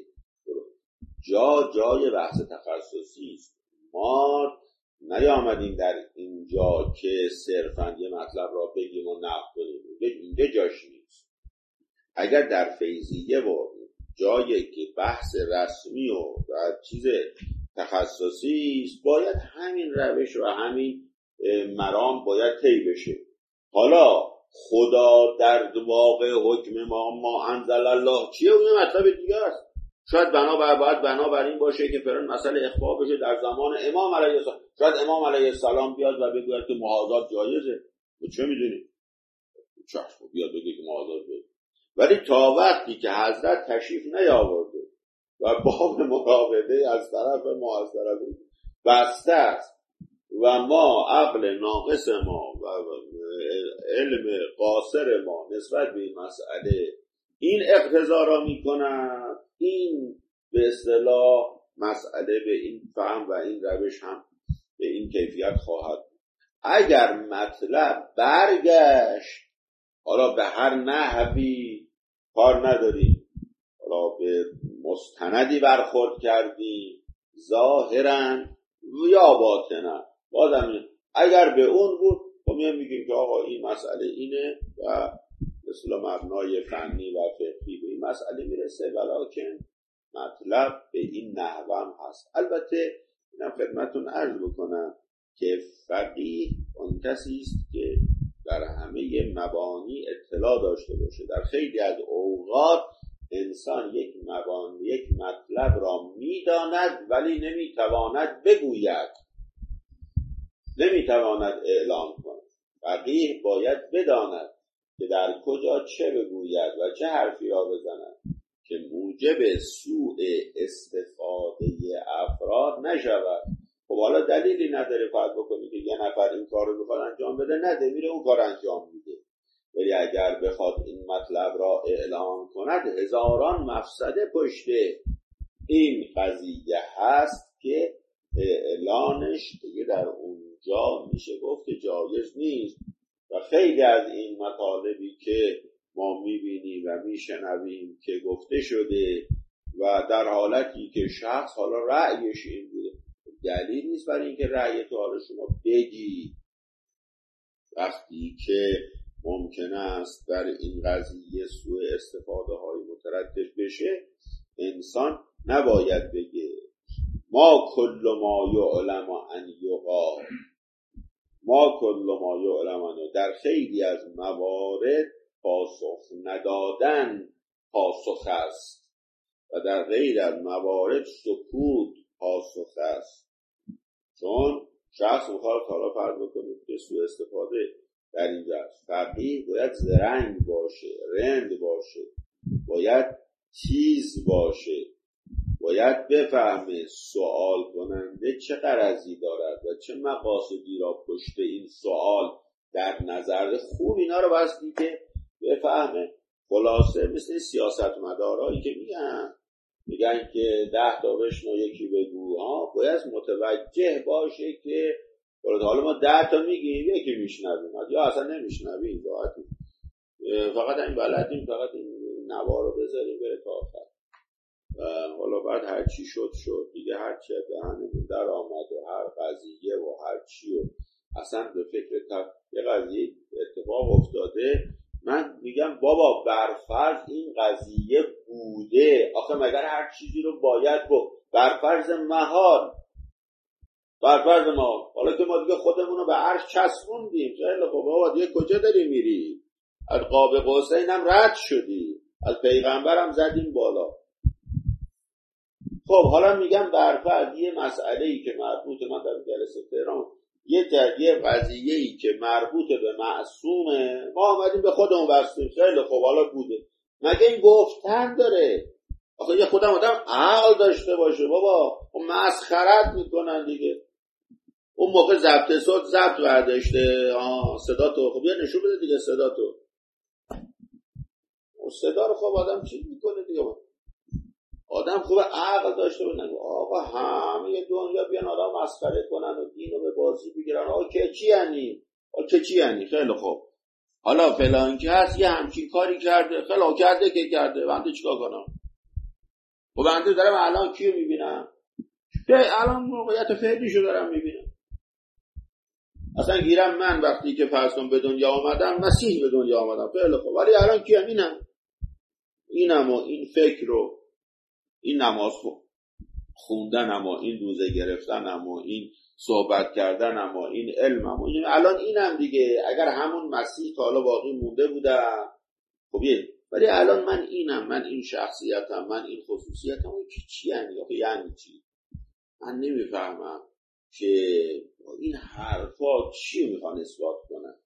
S1: جای بحث تخصصی است. ما نیامدیم در اینجا که صرفاً یه مطلب را بگیم و نقد کنیم، اینجا جاش نیست. اگر در فیضیه و جایی که بحث رسمی و چیز تخصصی است باید همین روش و همین مرام باید طی بشه. حالا خدا در واقع حکم ما انزل الله چیه اون مطلب دیگه است. شاید بنابر این باشه که فرن مسئله اخفا بشه در زمان امام علیه السلام، شاید امام علیه السلام بیاد و بگوید که محاذات جایزه، چه میدونی چشم بیاد بگه که محاذات جایزه. ولی تا وقتی که حضرت تشریف نیاورده و باب مراقبه از طرف ما از طرف بسته است و ما عقل ناقص ما و علم قاصر ما نسبت به این مسئله این اقتضا را میکنند، این به اصطلاح مسئله به این فهم و این روش هم به این کیفیت خواهد. اگر مطلب برگشت حالا به هر نحوی کار نداریم، حالا به مستندی برخورد کردیم ظاهراً یا باطناً، بازم اگر به اون بود خب میگیم که آقا این مسئله اینه و مثلا مبنای فنی و فقهی به این مسئله میرسه، ولیکن مطلب به این نحوه هست. البته اینم خدمتتون عرض بکنم که فقیه اون کسی است که در همه مبانی اطلاع داشته باشه. در خیلی از اوقات انسان یک مطلب را میداند ولی نمیتواند بگوید، نمیتواند اعلام کند. فقیه باید بداند که در کجا چه بگوید و چه حرفی را بزند که موجب سوء استفاده افراد نشود. خب حالا دلیلی نداره فرض بکنی که یه نفر این کار رو بخواد انجام بده، نده میره اون کار انجام میده. ولی اگر بخواد این مطلب را اعلام کند هزاران مفسده پشت این قضیه هست که اعلانش دیگه در اونجا میشه گفت که جایز نیست. و خیلی از این مطالبی که ما میبینیم و میشنویم که گفته شده و در حالتی که شخص حالا رأیش این بوده، دلیل نیست برای اینکه رأی تو حالا شما بگی. وقتی که ممکن است در این قضیه سوء استفاده های مترتب بشه، انسان نباید بگه ما کل ما یعلم ان یقال، ما کل ما یعلم ان. در خیلی از موارد پاسخ ندادن پاسخ است و در غیر از موارد سکوت پاسخ است. چون شخص میخواد حالا فرض بکنید که سوء استفاده در اینجا است. فقیه باید زرنگ باشه، رند باشه، باید تیز باشه، باید بفهمه سوال کننده چه غرضی دارد و چه مقاصدی را پشت این سوال در نظر. خوب اینا رو بستی که بفهمه. خلاصه مثل سیاستمدارایی که میگن که 10 تا بشنو یکی بگو، باید متوجه باشه که حالا ما 10 تا میگیم یکی میشنویم یا اصلا نمیشنویم، فقط این بلدیم فقط این نوا رو بذاریم بره تا آخر. حالا بعد هر چی شد دیگه، هر چی دهنمون در آمد و هر قضیه و هر چی و اصلا به فکر یه قضیه اتفاق افتاده. من میگم بابا برفرض این قضیه بوده، آخه مگر هر چیزی رو باید برفرض محال، برفرض ما حالا که ما دیگه خودمون رو به عرش چسبوندیم، خیلی خب بابا دیگه کجا داری میری؟ از قاب قوسین هم رد شدی، از پیغمبر هم زدیم بالا. خب حالا میگم برفرض یه مسئله‌ای که مربوط، من در جلسه تهران یه قضیه‌ای که مربوط به معصومه، ما آمدیم به خودمون بستیم، خیلی خب حالا بوده. مگه این گفتن داره؟ آخه یه خودم آدم عقل داشته باشه بابا، اون مسخرت میکنن دیگه. اون موقع ضبط صوت ضبط برداشته، صدا تو خب یه نشون بده دیگه، صدا تو اون صدا رو خب آدم چی میکنه دیگه؟ آدم خوب عقل داشته باشه. آقا همه دنیا بیان آدم مسخره کنن و دین رو به بازی بگیرن. آقا که چی یعنی؟ خیلی خوب حالا فلان که هست یه همچین کاری کرده، خیلی کرده که کرده، بنده چیکار کنم؟ و بنده دارم الان کیو میبینم؟ الان موقعیت فعلیشو دارم میبینم. اصلا گیرم من وقتی که فرضاً به دنیا آمدم، مسیح به دنیا آمدم، خیلی خوب، ولی الان کیم؟ اینم و این فکر رو، این نماز خوندنم و این روزه گرفتنم و این صحبت کردنم و این علمم و الان اینم دیگه. اگر همون مسیح تا حالا باقی مونده بودم خب ولی الان من اینم، من این شخصیتم، من این خصوصیتم. اون چی یعنی چی؟ من نمیفهمم که این حرفا چی میخوان اثبات کنن.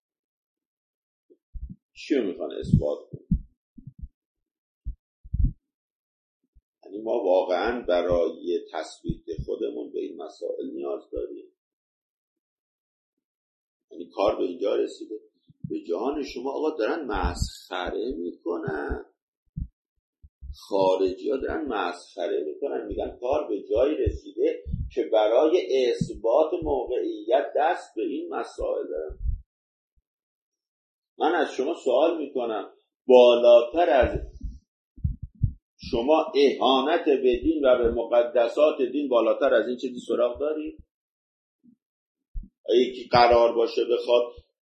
S1: یعنی ما واقعا برای تثبیت خودمون به این مسائل نیاز داریم. یعنی کار به اینجا رسیده، به جهان شما آقا دارن مسخره میکنن، خارجی ها دارن مسخره میکنن، میگن کار به جایی رسیده که برای اثبات موقعیت دست به این مسائل دارن. من از شما سوال میکنم، بالاتر از شما اهانت به دین و به مقدسات دین، بالاتر از این چیزی سراغ دارید؟ یکی قرار باشه بخواد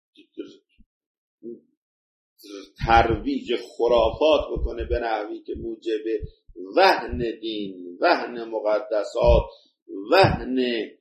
S1: ترویج خرافات بکنه به نحوی که موجب وهن دین، وهن مقدسات، وهن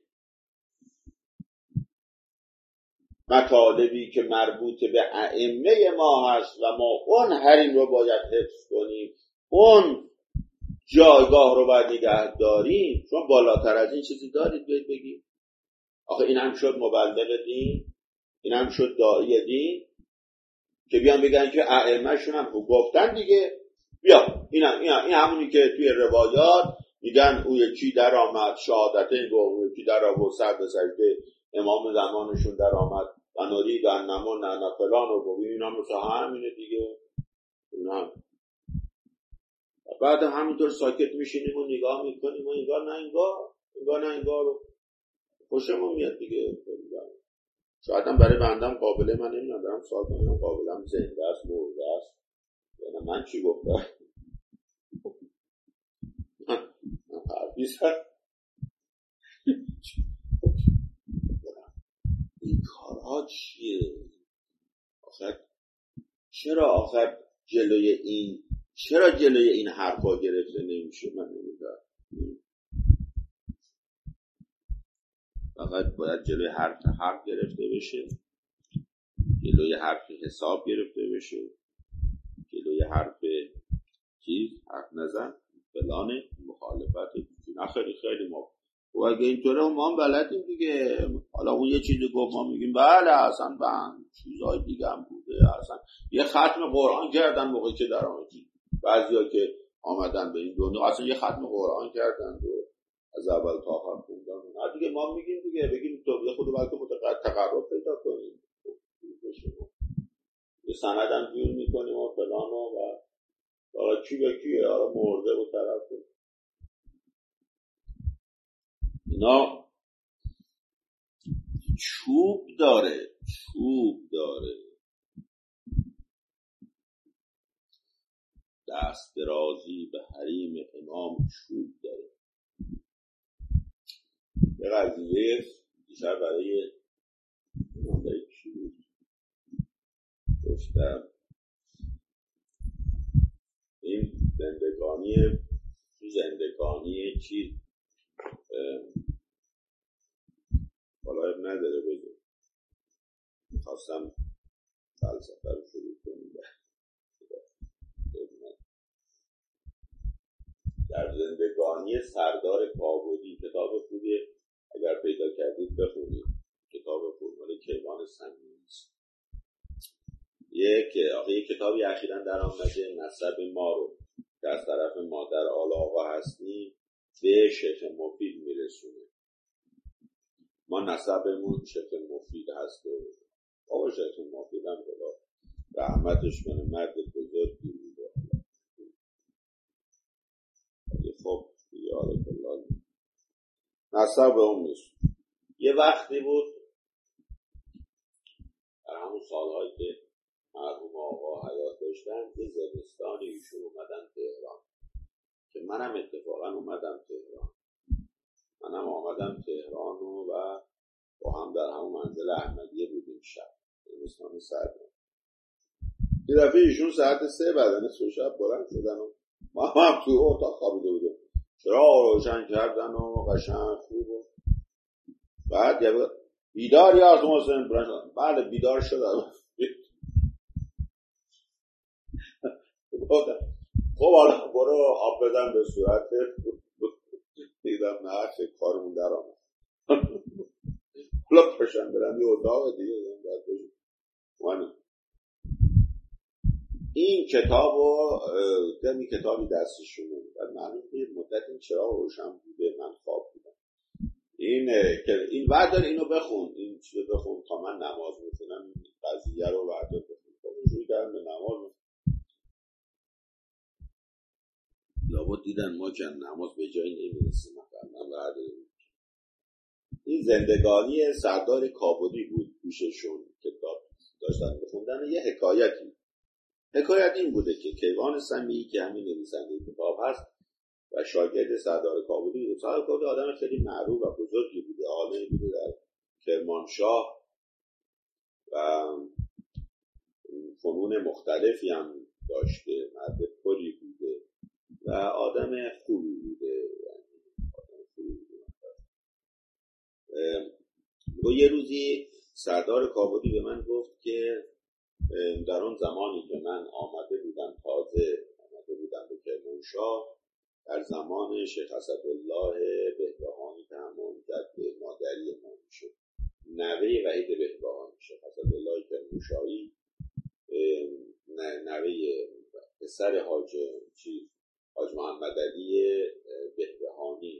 S1: مطالبی که مربوط به ائمه ما هست و ما اون حریم رو باید حفظ کنیم، اون جایگاه رو باید نگه داریم. شما بالاتر از این چیزی دارید بگید؟ آخه این هم شد مبلغ دین، این هم شد داعی دین که بیان بگن که ائمه شون هم گفتن دیگه. بیا این همونی که توی روایات میگن او یکی در آمد شهادتین گفت، او یکی در آمد سر به سجده امام زمانشون در آمد و نورید انمون نفلان و گفت. این هم مثل همینه دیگه. بعد همینطور ساکت میشینیم و نگاه میکنیم و انگار رو خوشمون میاد دیگه. شاید هم برای بندم قابله، من نمیدونم، دارم سوال کنم قابلم زنده است مرده است، یعنی من چی گفتم؟ این کارها چیه؟ چرا جلوی این حرفا گرفته نمیشه؟ من نمیدونم. فقط باید جلوی حرف گرفته بشه، جلوی حرف حساب گرفته بشه، جلوی حرف حرف نزن فلان مخالفت. نه خیلی ما و اگه اینطوره ما هم بلدیم دیگه. حالا اون یه چیزی گفت ما میگیم بله اصلا چیزهای دیگه هم بوده، اصلا یه ختم قرآن کردن موقعی که در آمدی، بعضیا که آمدن به این دنیا اصلا یه ختم قرآن کردن و از اول تا آخر خوندن. نه دیگه ما میگیم دیگه بگیم تو خود بلکه تقرب پیدا کنیم، یه سند هم گیر میکنیم و فلان و حالا کی به کیه، حالا مرده و طرف اینا چوب داره دست درازی به حریم امام چوب داره. یه قضیه دیشب برای کی بود گفتم، این زندگانی چیز حالا نداره بگم، میخواستم فلسفه رو شروع کنیم. در زندگانی سردار کابودی، کتاب خوبی اگر پیدا کردید بخونید، کتاب فرمال کیوان سنگینی است. یک کتابی اخیراً در آمده، نسب ما رو که از طرف مادر آل آقا هستیم به شیخ مفید میرسونه. ما نسبمون شیخ مفید هست و آقا شیخ مفید هم خدا رحمتش کنه، مرد بزرگی بوده. خب یاد الله نسب اون نیست. یه وقتی بود در همون سالهایی که مرحوم آقا حیات داشتن، یه زمستانی ایشون اومدن تهران که منم اتفاقا اومدم تهران. منم آمدم تهران و با هم در همون منزل احمدیه بودیم. شب زمستانی سرد. یه دفعه ایشون ساعت 3 بعد نصف شب بلند شدن و ما هم توی اتاق خوابیده بودیم، چراغ روشن کردن و قشنگ خوب و بعد یه بیدار یا تو محسن بلند شدن. بله بیدار شدم. خب حالا برو آب بدم به صورت. دیدم نه چه کارمون در آمد. حالا پاشم برم یه اتاق دیگه من این کتابی دستشون بود. معلوم که مدت این چراغ روشن بوده، من خواب بودم. این وردار اینو بخون، این چیزو بخون تا من نماز میخونم، این قضیه رو وردار بخون. خب شروع کردم به نماز. لابد دیدن ما که نماز به جایی نمیرسیم. مثلا این زندگانی سردار کابودی بود گوششون کتاب داشتن میخوندن. یه حکایت این بوده که کیوان سمیعی که همین نویسنده کتاب هست و شاگرد سردار کابودی بوده. سردار کابودی آدم خیلی معروف و بزرگی بوده، عالمی بوده در کرمانشاه و فنون مختلفی هم داشته، مرد پری بوده و آدم خوبی بوده. و یه روزی سردار کابودی به من گفت که در اون زمانی که من آمده بودم به کرمانشاه، در زمان شیخ اسدالله بهبهانی که همون جد مادری ما میشه، نوه وحید بهبهانی، شیخ اسدالله کرمانشاهی نوه پسر حاج محمد علی بهبهانی،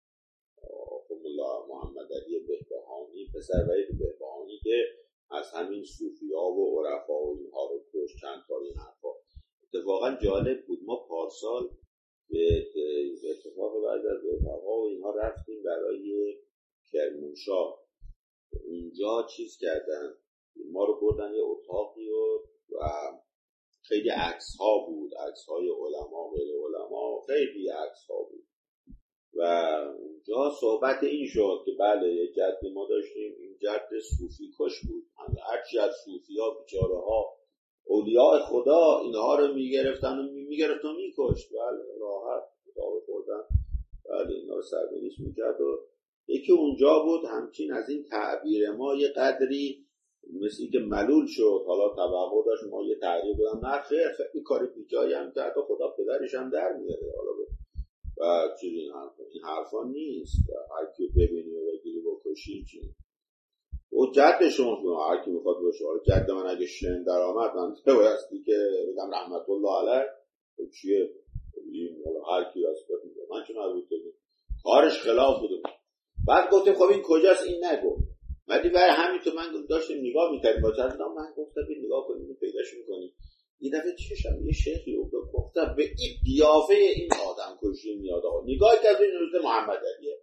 S1: محمد علی بهبهانی، پسر وحید بهبهانی که از همین صوفیا و عرفا و اینها رو توش چند تا این حرفا. اتفاقا جالب بود، ما پارسال به اتفاق بعد از اتفاقا و اینها رفتیم برای کرمانشاه. اونجا چیز کردن، ما رو بردن یه اتاقی و خیلی عکس ها بود، عکس های علما غیر علما، خیلی عکس ها بود و اونجا صحبت این شد که بله یک جد ما داشتیم، این جد صوفی کش بود، هرچی از صوفی ها بیچاره ها اولیاء خدا اینها رو میگرفتن و میکشت، بله راحت کتاب خوردن، بله اینا رو سربنیش میکرد. و یکی اونجا بود همچین از این تعبیر ما یه قدری مثل که ملول شد، حالا توقع داشت ما یه تعریف بدم، نه خیر خیلی کاری بیجایی هم کرد، خدا پدرش هم در میاره، حالا و چیزی این حرفا نیست، هر کی ببینی و بگیری بکشی چی او جد شما هر کی میخواد باشه. حالا جد من اگه شن در آمد من بایستی که بگم رحمت الله علیه چیه این، هر کی از خود میگه من چون عبود کنیم کارش خلاف بوده. بعد گفتیم خب این کجاست، این نگو، ولی برای همین تو من داشتیم نگاه میکردیم با چند من گفتم این نگاه کنیم پیداش میکنیم. این دفعه چشم یه شیخی رو گفتم به این قیافه این آدم کشی میاد، آقا نگاه کرد این نوشته محمد علیه.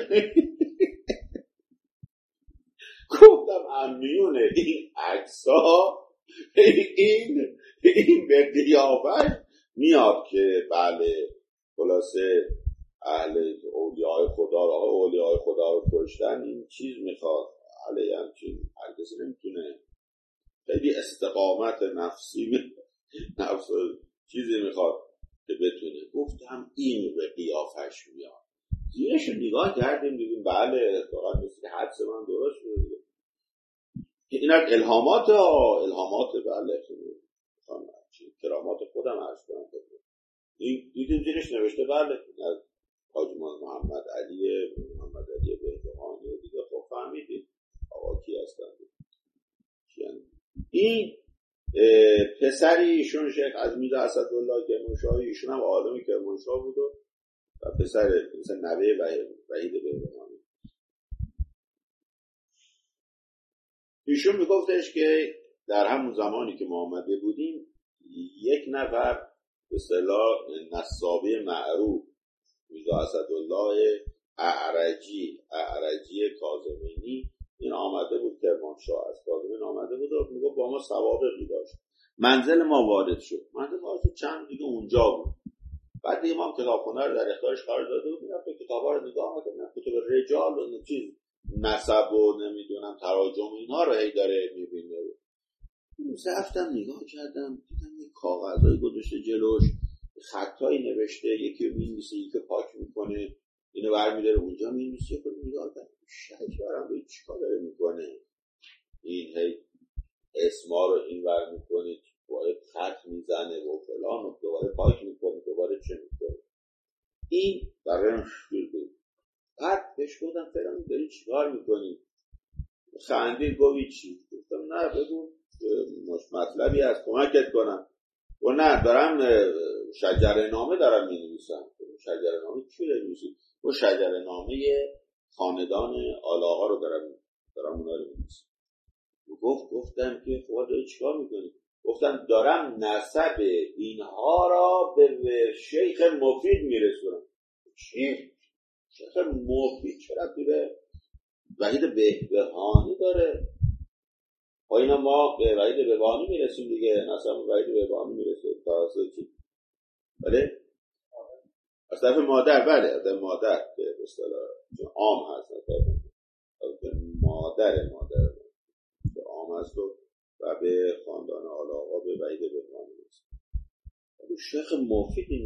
S1: گفتم امیونه این عکس‌ها این به قیافه میاد که بله خلاصه اهل اولیاء خدا رو کشتن، این چیز میخواد علیه همچین هر کسی نمیتونه، خیلی استقامت نفسی نفس چیزی میخواد که بتونه. گفتم این به قیافش میاد، زیرش نگاه کردیم دیدیم بله فقط مثل که حدس من درست شده که این الهامات بله کرامات خودم عرض کنم. این دیدیم زیرش نوشته بله از حاج محمد علی بهبهانی و دیگه. خب فهمیدیم آقا کی هستن. این پسری ایشون شیخ عزمی اسدالله کرمانشاهی، ایشون هم عالم کرمانشاه بود و پسر مثل نوه وحید بهبهانی. ایشون میگفتش که در همون زمانی که ما آمده بودیم یک نفر به اصطلاح نسابه معروف میرزا اسدالله اعرجی کاظمینی این آمده بود کرمانشاه، از کاظمین آمده بود و میگفت با ما سوابقی داشت. منزل ما وارد شد چند دیگه اونجا بود. بعد دیگه ما کتابخونه رو در اختیارش قرار داده بود، میرفت کتابا رو نگاه می‌کرد، کتب رجال و چیز نسب و نمیدونم تراجم اینا رو هی داره می‌بینه. رفتم نگاه کردم دیدم یه کاغذایی گذاشته جلوش، خطایی نوشته، یکی رو می‌نویسه یکی پاک میکنه، اینو برمی‌داره اونجا می‌نویسه. خود نگاه کردم شک برام به چیکار داره میکنه، این هی اسما رو این ور میکنه باید خط میزنه و فلان و دوباره پاک میکنه دوباره چه میکنه. این برام شده. بعد بهش گفتم فلان داری چیکار میکنی؟ خندید گفت چی؟ گفتم نه بگو مطلبی از کمکت کنم. و نه دارم شجره نامه دارم می‌نویسم. شجره نامه چی داری می‌نویسی؟ و شجره نامه خاندان آلاغا رو دارم اونا رو می‌نویسم. گفتم که خب داری چیکار می‌کنی؟ گفتم دارم نسب اینها را به شیخ مفید میرسونم. چی؟ شیخ مفید چرا به وحید بهبهانی داره؟ اینا ما به وحید بهبهانی میرسیم دیگه، نسب وحید بهبهانی میرسه توسط چی؟ بله؟ از طرف مادر، بله از طرف مادر به اصطلاح عام هست، از طرف مادر به عام هست و به خاندان آلاغا به وحید بهبهانی میرسه. شیخ مفید این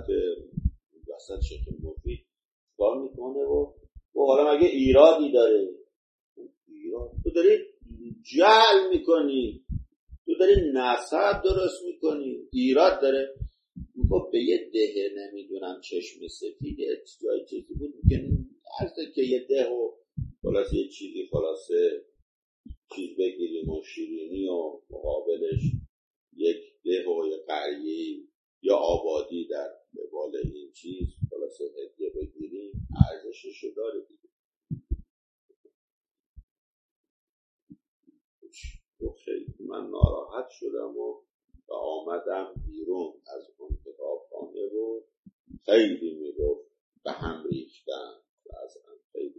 S1: وسط شیخ مفید کار میکنه و حالا مگه ایرادی داره؟ ایراد تو داری جعل میکنی، تو داری نسب درست میکنی، ایراد داره. میگفت به یه ده نمیدونم چشم سفید جای چیزی بود که عرضه که یه ده و خلاصه یه چیزی خلاصه چیز بگیریم و شیرینی و مقابلش یک ده و یه قریه یا آبادی در قبال این چیز خلاصه هدیه بگیریم ارزشش داره دیگه. خیلی من ناراحت شدم و آمدم بیرون از اون کتابخانه و خیلی میگفت به هم ریختن و از هم خیلی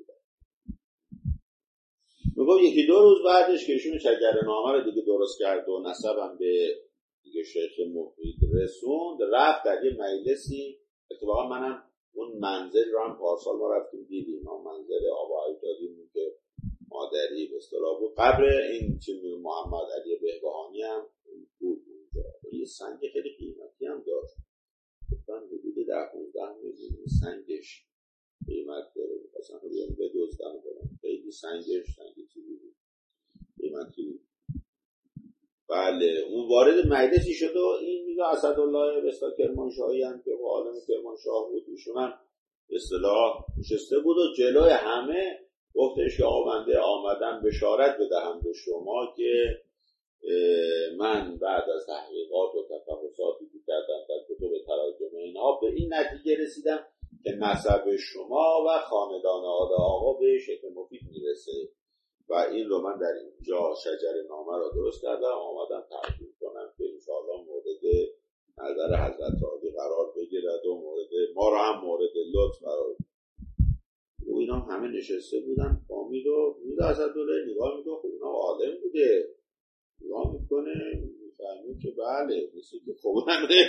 S1: میگفت یکی دو روز بعدش که ایشون شجره نامه رو دیگه درست کرد و نسبم به دیگه شیخ مفید رسوند، رفت در یه مجلسی، اتفاقا منم اون منزل رو هم پارسال ما رفتیم دیدیم، اون منزل آبا اجدادیمون که مادری به اصطلاح بود، قبر این چیزی محمد علی بهبهانی هم بود اونجا. یه سنگ خیلی قیمتی هم داشت، من حدود 10-15 میلیون سنگش قیمت داره، مثلا رو بیان بدزدن کنم، خیلی سنگش سنگ چیزی بود قیمتی. بله اون وارد مجلسی شد و این میگه اسدالله رضا کرمانشاهی هم که عالم کرمانشاه بود، ایشون هم به اصطلاح نشسته بود و جلوی همه گفتش که آقا بنده آمدم بشارت بدهم به شما که من بعد از تحقیقات و تفحصاتی که کردم در کتب تراجم اینها به این نتیجه رسیدم که نسب شما و خاندان آقا به شکل مفید میرسه و این رو من در اینجا شجر نامه را درست کردم، آمدم تقدیم کنم که انشاءالله مورد نظر حضرت عالی قرار بگیرد و مورد ما را هم مورد لطف قرار بگیرد. و اینا همه نشسته بودن، فامید و میده اسدالله نگاه میکنه، خب اینا عالم بوده، نگاه میکنه میفهمید که بله مثل که خوبنده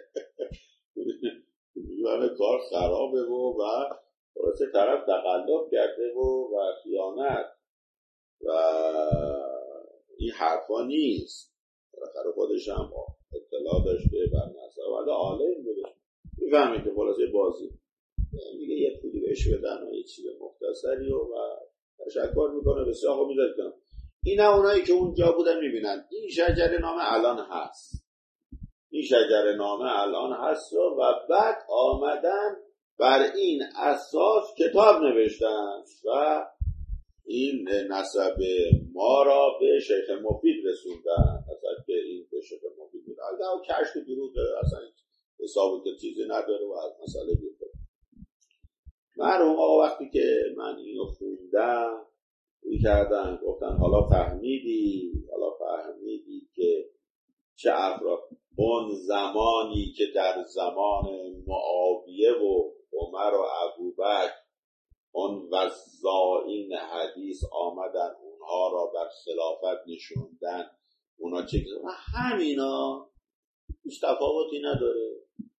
S1: میبانه کار خرابه و درسته طرف تقلب کرده و خیانت و این حرفا نیست. بالاخره خودش هم اطلاع داشته بر نظر ولی عالم بوده، میفهمید که خلاصه بازی دیگه یه پولی بهش بدن و یه چیز مختصری و تشکر میکنه بسیار خوب میذارد کنم. این اونایی که اونجا بودن میبینن این شجر نامه الان هست، این شجر نامه الان هست و بعد آمدن بر این اساس کتاب نوشتن و این نسب ما را به شیخ مفید رسوندن، اصلا که این به شیخ مفید بود و کشف دروغ اصلا حساب که چیزی نداره و از مسئله بیرون. مرحوم آقا وقتی که من اینو خوندم کردن گفتن حالا فهمیدی که چه افراد اون زمانی که در زمان معاویه و عمر و ابوبکر اون وزائین حدیث آمدن اونها را بر خلافت نشوندن، اونا چه کردن؟ همینا هیچ تفاوتی نداره.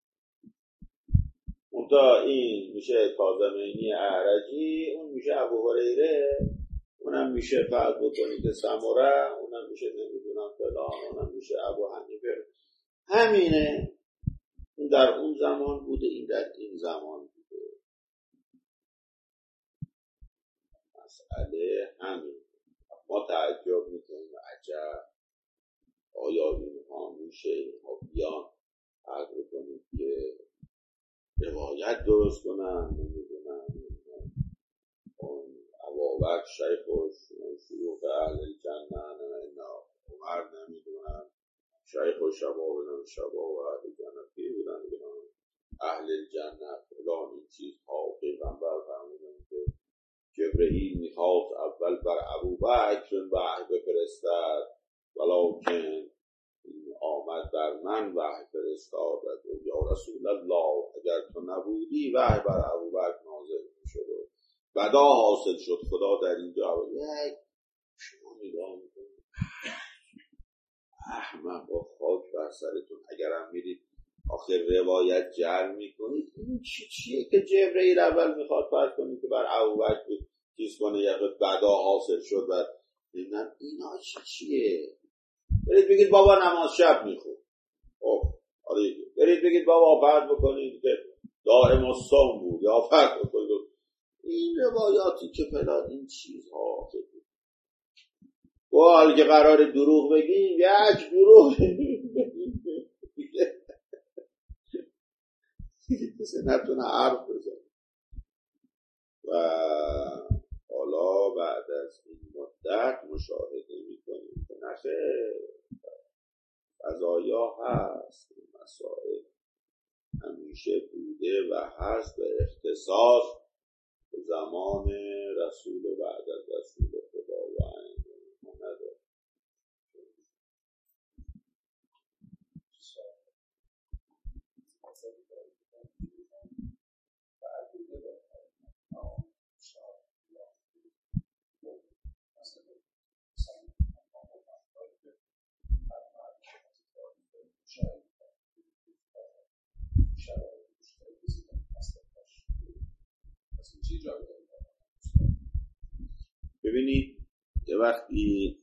S1: منتها این میشه کاظمینی اعرجی، اون میشه ابو هریره، اونم میشه فرض بکنید که سمره، اونم میشه نمیدونم فلان، اونم میشه ابو حنیفه. همینه، اون در اون زمان بوده، این در این زمان بوده. مسئله همین. ما تعجب میکنیم عجب آیا اینها میشه اینها بیان عرض بکنید که روایت درست کنن، نمیدونم اون ابوبکر شیخ و شیوخ اهل الجنه، اینا عمر نمیدونم شیخ و شباب و اهل الجنه کی بودن، اهل الجنه فلان این چیزها. پیغمبر فرمودن که جبرئیل میخواست اول بر ابوبکر وحی بفرستد ولکن آمد بر من وحی فرستاد و یا رسول الله اگر تو نبودی وحی بر ابوبکر نازل میشد و بدا حاصل شد. خدا در اینجا شما نگاه میکنید احمق با خاک بر سرتون، اگرم میرید آخر روایت جر میکنید این چیه که جبرئیل اول میخواد فرض کنید که بر ابوبکر چیز کنه یا بدا حاصل شد و اینا چیه؟ برید بگید بابا نماز شب میخون، برید بگید بابا فرض بکنید که دائم الصوم بود یا فرض بکنید این روایاتی که فلان این چیزها و حالی که قرار دروغ بگیم یک دروغ کسی نتونه حرف بزن. و حالا بعد از این مدت مشاهده میکنیم که نخیر قضایا هست، این مسائل همیشه بوده و هست و اختصاص زمان رسول و بعد از رسول خدا و ما نداره. وقتی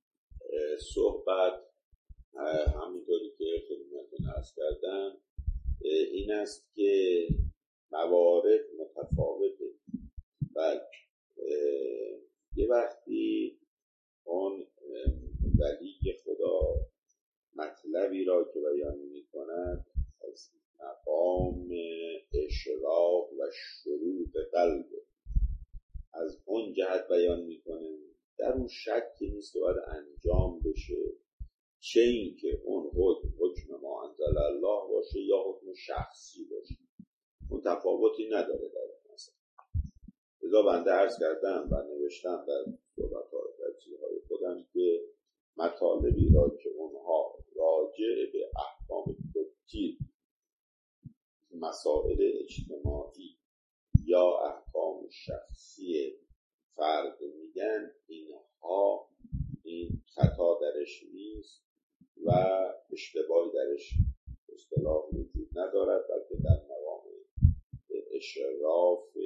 S1: صحبت همینطوری که خدمتتون عرض کردم این است که موارد متفاوته. بله یه وقتی اون ولی خدا مطلبی را که بیان می‌کند از مقام اشراق و شروط قلب از اون جهت بیان می‌کنه، در اون شکی نیست که باید انجام بشه، چه این که اون حکم ما انزل الله باشه یا حکم شخصی باشه، اون تفاوتی نداره در این مثلا. لذا بنده عرض کردم و نوشتم در صحبت‌ها و تجزیه‌های خودم که مطالبی را که اونها راجع به احکام کلی، مسائل اجتماعی یا احکام شخصی فرد میگن، اینها این خطا درش نیست و اشتباهی درش اصطلاح وجود ندارد، بلکه در مقام اشراف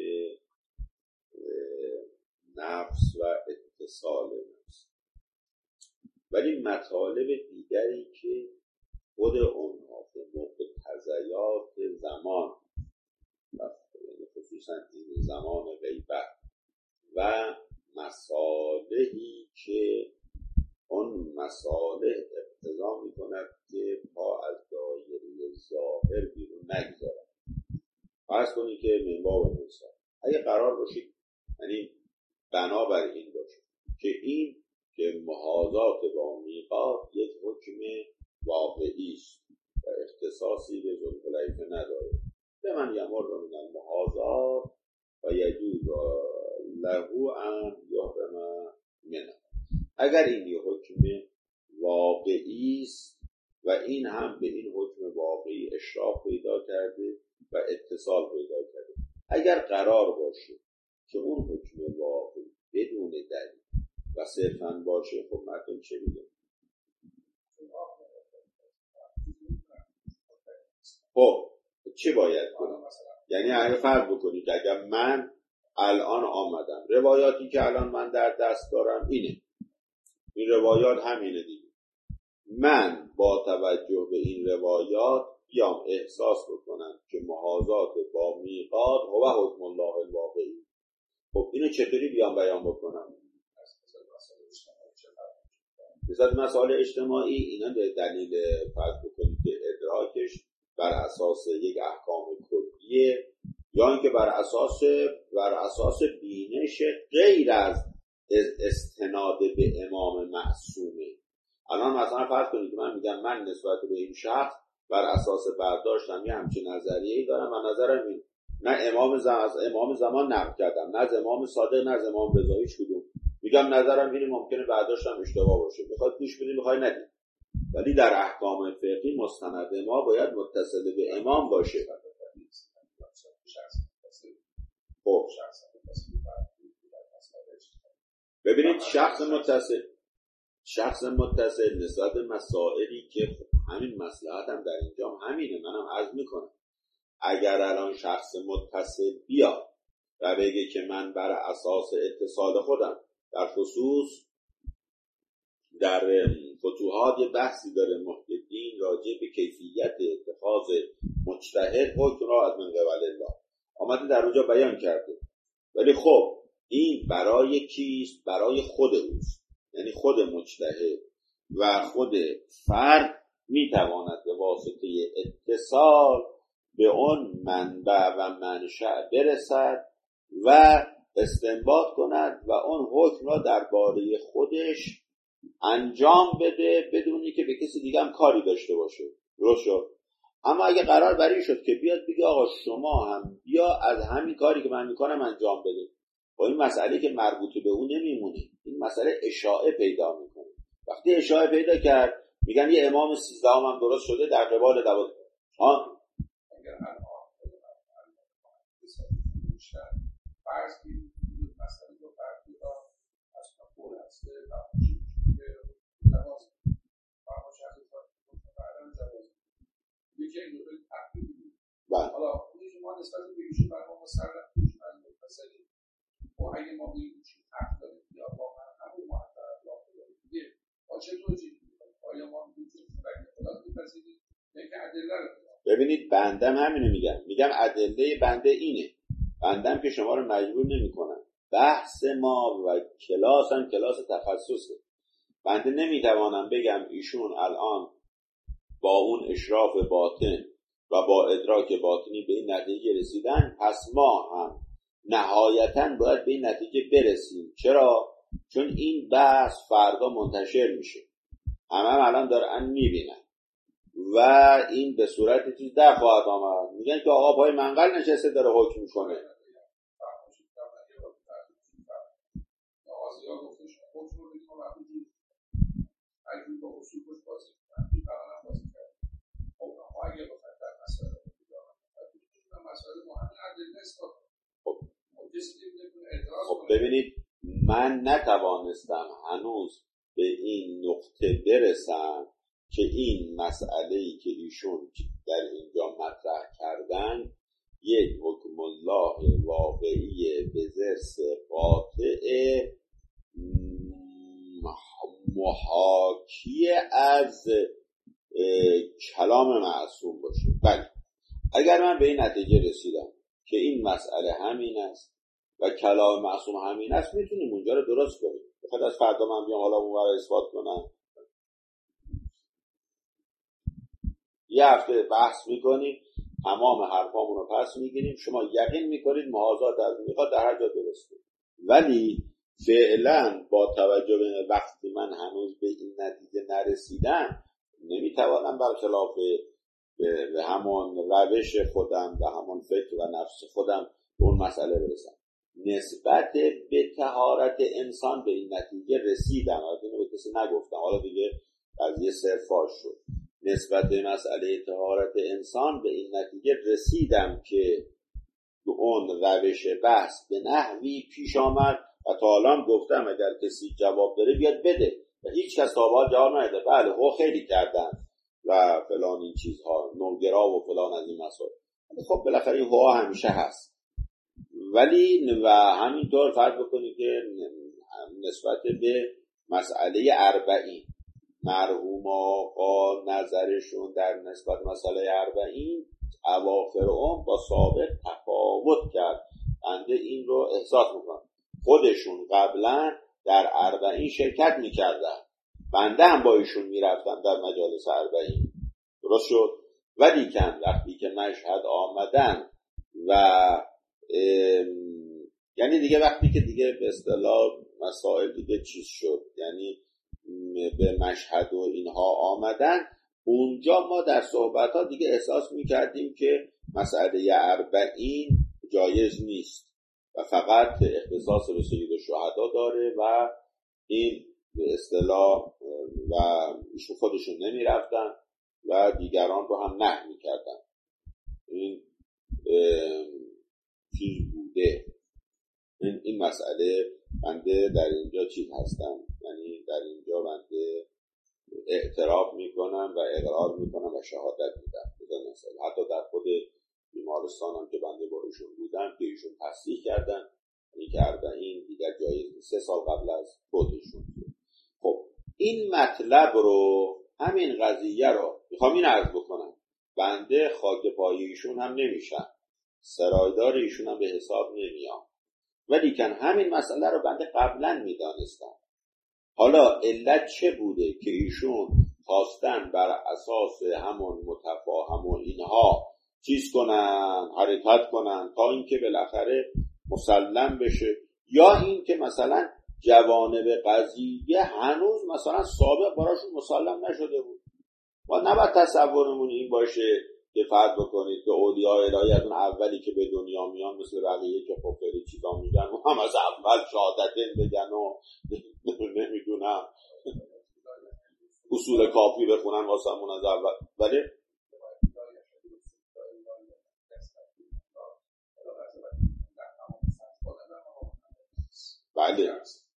S1: نفس و اتصال نفس. ولی مطالب دیگری که خود اونها به مقتضیات زمان خصوصا این زمان غیبت و مصالحی که اون مصالح اقتضا می‌کند که پا از دایره ظاهر بیرون نگذارد. فرض کنید که من باب مثال اگه قرار باشید، یعنی بنابر این باشه که این که محاذات با میقات یک حکم واقعی است و اختصاصی به ذوالحلیفه نداره، به من یمر من المحاذات و یجوز له ان یحرم منه. اگر این یک حکم واقعی است و این هم به این حکم واقعی اشراف پیدا کرده و اتصال پیدا کرده، اگر قرار باشه که اون حکم واقعی بدون دلیل و صرفاً باشه، خب مردم چه میگه؟ خب چه باید کنم؟ یعنی اگه فرض بکنید که اگر من الان آمدم، روایاتی که الان من در دست دارم اینه، این روایات همینه دیگه، من با توجه به این روایات بیام احساس بکنم که محاذات با میقات هو حکم الله الواقعی، خب اینو چطوری بیام بیان بکنم؟ مثلا مسائل اجتماعی اینا دلیل فرض بکنید که ادراکش بر اساس یک احکام کلیه یا اینکه بر اساس بینش غیر از استناد به امام معصومه. الان مثلا فرض کنید که من میگم من نسبت به این شخص بر اساس برداشتم یه همچین نظریه‌ای دارم و نظرم این، نه از امام زمان نقل کردم، نه از امام صادق، نه از امام رضا، هیچ کدوم، میگم نظرم اینه، ممکنه برداشتم اشتباه باشه، میخواد گوش بدید میخوای ندید، ولی در احکام فقهی مستند ما باید متصل به امام باشه. خب ببینید شخص متصل نسبت به مسائلی که همین مصلحت هم در اینجا همینه، منم عرض میکنم اگر الان شخص متصل بیا و بگه که من بر اساس اتصال خودم، در خصوص در فتوحات یه بحثی داره محققین راجع به کیفیت اتخاذ مجتهد حکم را از من قبل الله آمده در اونجا بیان کرده، ولی خب این برای کیست؟ برای خود اوست، یعنی خود مجتهد و خود فرد میتواند به واسطه اتصال به اون منبع و منشأ برسد و استنباط کند و اون حکم را درباره خودش انجام بده بدونی که به کسی دیگه هم کاری داشته باشه. درست شد؟ اما اگه قرار بر این شد که بیاد بگه آقا شما هم بیا از همین کاری که من میکنم انجام بده، با این مسئله که مربوط به اون نمیمونه، این مسئله اشاعه پیدا میکنه. وقتی اشاعه پیدا کرد میگن یه امام 13 هم درست شده در قبال 12 اگر فرض کنید مسئله رو فرضی را از مفهوم هست که جواز فرمایش از بعداً جواز میگه این دو تحقیق می‌کنه. حالا خودش ما نسبت به ایشون برای ما مسلط میشه از متصلی و اگه ما بگیم چی حق داریم یا واقعا همون معطل ببینید بندم همینو میگم ادله بنده اینه، بندم که شما رو مجبور نمیکنم. بحث ما و کلاس هم کلاس تخصصه. بنده نمیتوانم بگم ایشون الان با اون اشراف باطن و با ادراک باطنی به این نتیجه رسیدن، پس ما هم نهایتاً باید به این نتیجه برسیم. چرا؟ چون این بحث فردا منتشر میشه، همه الان دارن میبینن و این به صورت چیز در خواهد آمد. میگن که آقا پای منقل نشسته داره حکم میکنه. خب ببینید من نتوانستم هنوز به این نقطه برسم که این مسئله‌ای که ایشون در اینجا مطرح کردن یک حکم الله واقعی به ضرس قاطع محاکی از کلام معصوم باشه. بله اگر من به این نتیجه رسیدم که این مسئله همین است و کلام معصوم همین است، میتونیم اونجا رو درست کنیم. بخاطر از فردا من بیام حالا اونور اثبات کنم، یه هفته بحث میکنیم، تمام حرفامون رو پس میگیریم، شما یقین میکنید محاضات از میخواد در هر جا درست کنید. ولی فعلا با توجه به وقتی من هنوز به این نتیجه نرسیدم، نمیتوانم برخلاف به همون روش خودم و همون فکر و نفس خودم به اون مسئله برسم. نسبت به طهارت انسان به این نتیجه رسیدم، از اینو به کسی نگفتم، حالا دیگه قضیه صرفاش شد. نسبت به مسئله طهارت انسان به این نتیجه رسیدم که اون روش بحث به نحوی پیش آمد و تا الان گفتم اگر کسی جواب داره بیاد بده و هیچ کس تا حالا جواب نداده. بله هو خیلی کردن و فلان این چیزها، نوگرا و فلان از این مسائل. خب بالاخره این هوا همیشه هست. ولی و همینطور فرض بکنید که نسبت به مسئله 40 مرحوم آقا نظرشون در نسبت مسئله 40 اواخر عمر با سابق تفاوت کرد. بنده این رو احساس میکنم. خودشون قبلا در 40 شرکت میکردن، بنده هم با ایشون میرفتم در مجالس 40. درست شد؟ ولی وقتی که مشهد آمدن و یعنی دیگه وقتی که دیگه به اصطلاح مسائل دیگه چیز شد، یعنی به مشهد و اینها آمدن، اونجا ما در صحبت‌ها دیگه احساس می‌کردیم که مسئله 40 جایز نیست و فقط اختصاص به سید الشهدا داره و این به اصطلاح و ایشون خودشون نمی‌رفتن و دیگران رو هم نه می‌کردن. این چیز بوده. این مسئله بنده در اینجا چیز هستم، یعنی در اینجا بنده اعتراف میکنم و اقرار میکنم و شهادت میدم. حتی در خود بیمارستانم که بنده با ایشون بودم که ایشون تصدیق کردن یعنی که 40 دیگر جایز نیست، 3 سال قبل از فوتشون. خب این مطلب رو، همین قضیه رو میخوام این عرض بکنم. بنده خاک پای ایشون هم نمیشم، سرایدار ایشون هم به حساب نمیام، ولی کن همین مسئله رو بنده قبلا میدانستم. حالا علت چه بوده که ایشون خواستن بر اساس همون متفاهم و اینها چیز کنن، حرکت کنن تا اینکه بالاخره مسلم بشه، یا این که مثلا جوانب قضیه هنوز مثلا سابق براشون مسلم نشده بود. ما نباید تصورمون این باشه که فرض بکنید که اولیاء الهی از اون اولی که به دنیا میان مثل بقیه که خب خیلی چیزا میگن و هم از اول شهادتین بگن و نمیدونم اصول کافی بخونن واسمون از اول. ولی بله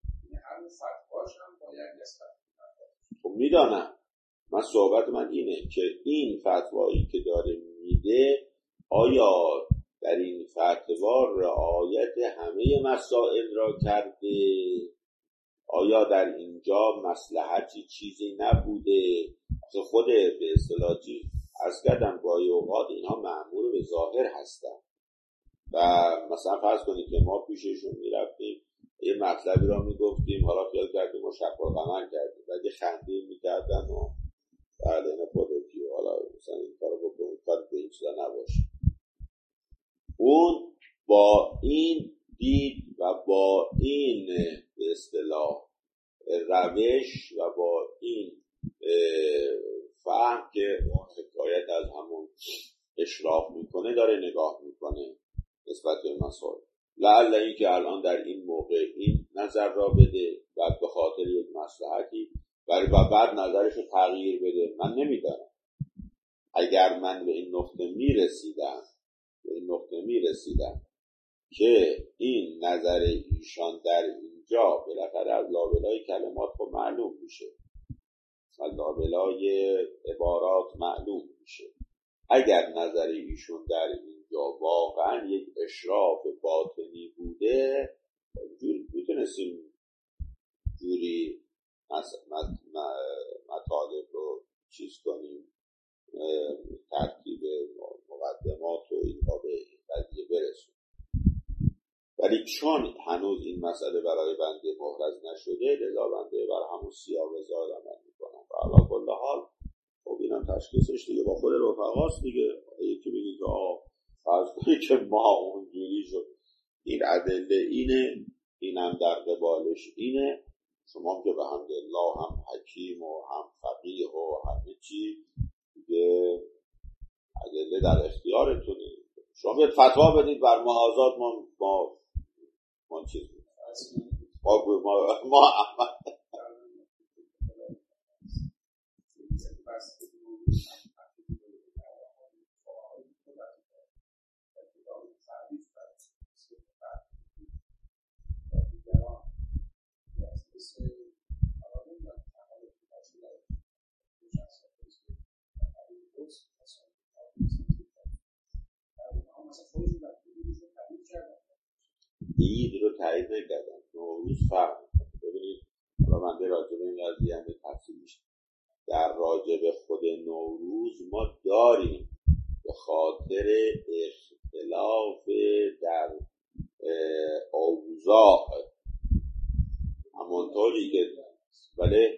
S1: خب میدانم. من صحبت من اینه که این فتوایی که داره میده آیا در این فتوا رعایت همه مسائل را کرده؟ آیا در اینجا مصلحتی چیزی نبوده؟ خود به اصطلاح عرض کردم گاهی اوقات اینها مأمور به ظاهر هستن و مثلا فرض کنید که ما پیششون میرفتیم یه مطلبی را میگفتیم، حالا خیال کردیم ما شک و قمر کردیم و یه خندیم میکردن و بله اینا خودتی و حالا مثلا این کارو بکنیم، اون کار به این چیزا نباشه. اون با این دید و با این به اصطلاح روش و با این فهم که حکایت از همون اشراف میکنه داره نگاه میکنه نسبت به مسائل، لعل این که الان در این موقع این نظر را بده و به خاطر یک مصلحتی و بعد نظرش رو تغییر بده. من نمیدانم اگر من به این نقطه میرسیدم که این نظر ایشان در اینجا بالاخره از لابلای کلمات خب معلوم میشه، از لابلای عبارات معلوم میشه، اگر نظر ایشون در اینجا واقعا یک اشراف باطنی بوده میتونستیم جوری مطالب رو چیز کنیم، ترتیب مقدمات و اینها به قضیه برسیم. ولی چون هنوز این مسئله برای بنده محرز نشده لذا بنده بر همون سیاق زاد عمل میکنم و علا کل حال خب اینم تشخیصش دیگه با خود رفقاست دیگه. یکی بگید که فرض کنید که ما اونجوری شد، این ادله اینه، اینم در قبالش اینه، شما که به حمدالله هم حکیم و هم فقیه و همه چی دیگه ادله در اختیارتونه، شما بیاد فتوا بدید بر ما آزاد، ما چیز ما عید رو تایید نکردم، نوروز فرق. ببینید حالا من راجع به این قضیه هم تفصیل میشه. در راجع به خود نوروز ما داریم به خاطر اختلاف در اوضاع همونطوری که بله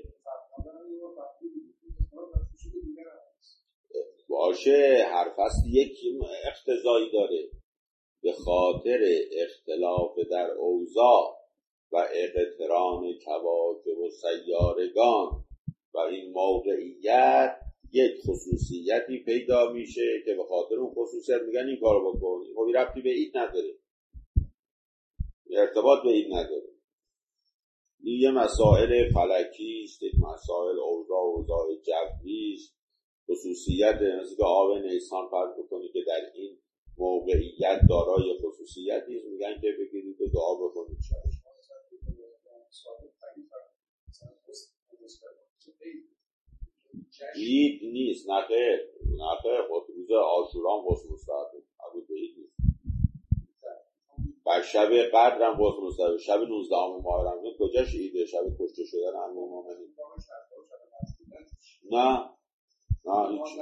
S1: باشه هر فصل یک اقتضایی داره، به خاطر اختلاف در اوضاع و اقتران کواکب و سیارگان و این موقعیت یک خصوصیتی پیدا میشه که به خاطر اون خصوصیت میگن این کارو بکن. این ربطی به این نداره، ارتباط به این نداره. این یه مسائل فلکی است، یک مسائل اوضاع جوی است، خصوصیت مثل که آب نیسان فرض بکنی که در این موقعیت دارای خصوصیتی است، میگن که بگیرید و دعا بکنید. عید نیست، نخیر خود روز عاشورا هم غسل مستحبه، عبود به عید نیست. و شب قدر هم غسل مستحبه، شب 19 ماه رمضان کجاش عیده؟ شب کشته شدن عمه مومنین. نه هیچ.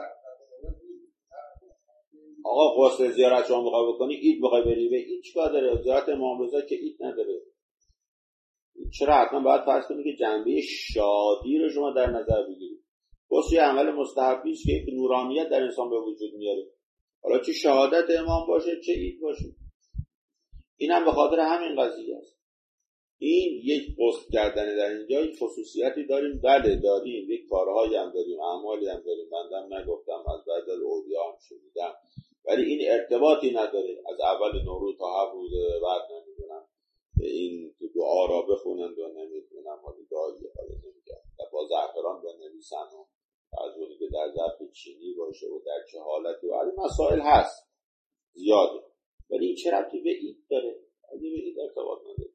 S1: آقا غسل زیارت شما میخوای بکنی، عید بخوای بری به عید چیکار داره؟ زیارت امام رضا که عید نداره. چرا حتما باید فرض کنی که جنبه شادی رو شما در نظر بگیرید؟ غسل عمل مستحبی است که یک نورانیت در انسان به وجود میاره، حالا چه شهادت امام باشه چه عید باشه. اینم به خاطر همین قضیه است. این یک غسل کردن در اینجا یک خصوصیتی داریم، بله داریم، یک کارهایی هم داریم، اعمالی هم داریم، بندم نگفتم از بعد از اولیا هم شنیدم، ولی این ارتباطی نداره. از اول نوروز تا 7 روز بعد نمیدونم این دعا را بخونند و نمیدونم حالی دعایی حالا نمیگم و با زعفران بنویسن و از اونی که در ظرف چینی باشه و در چه حالتی و این مسائل هست زیاده، ولی این چه ربطی به این داره؟ به این ارتباط نداره.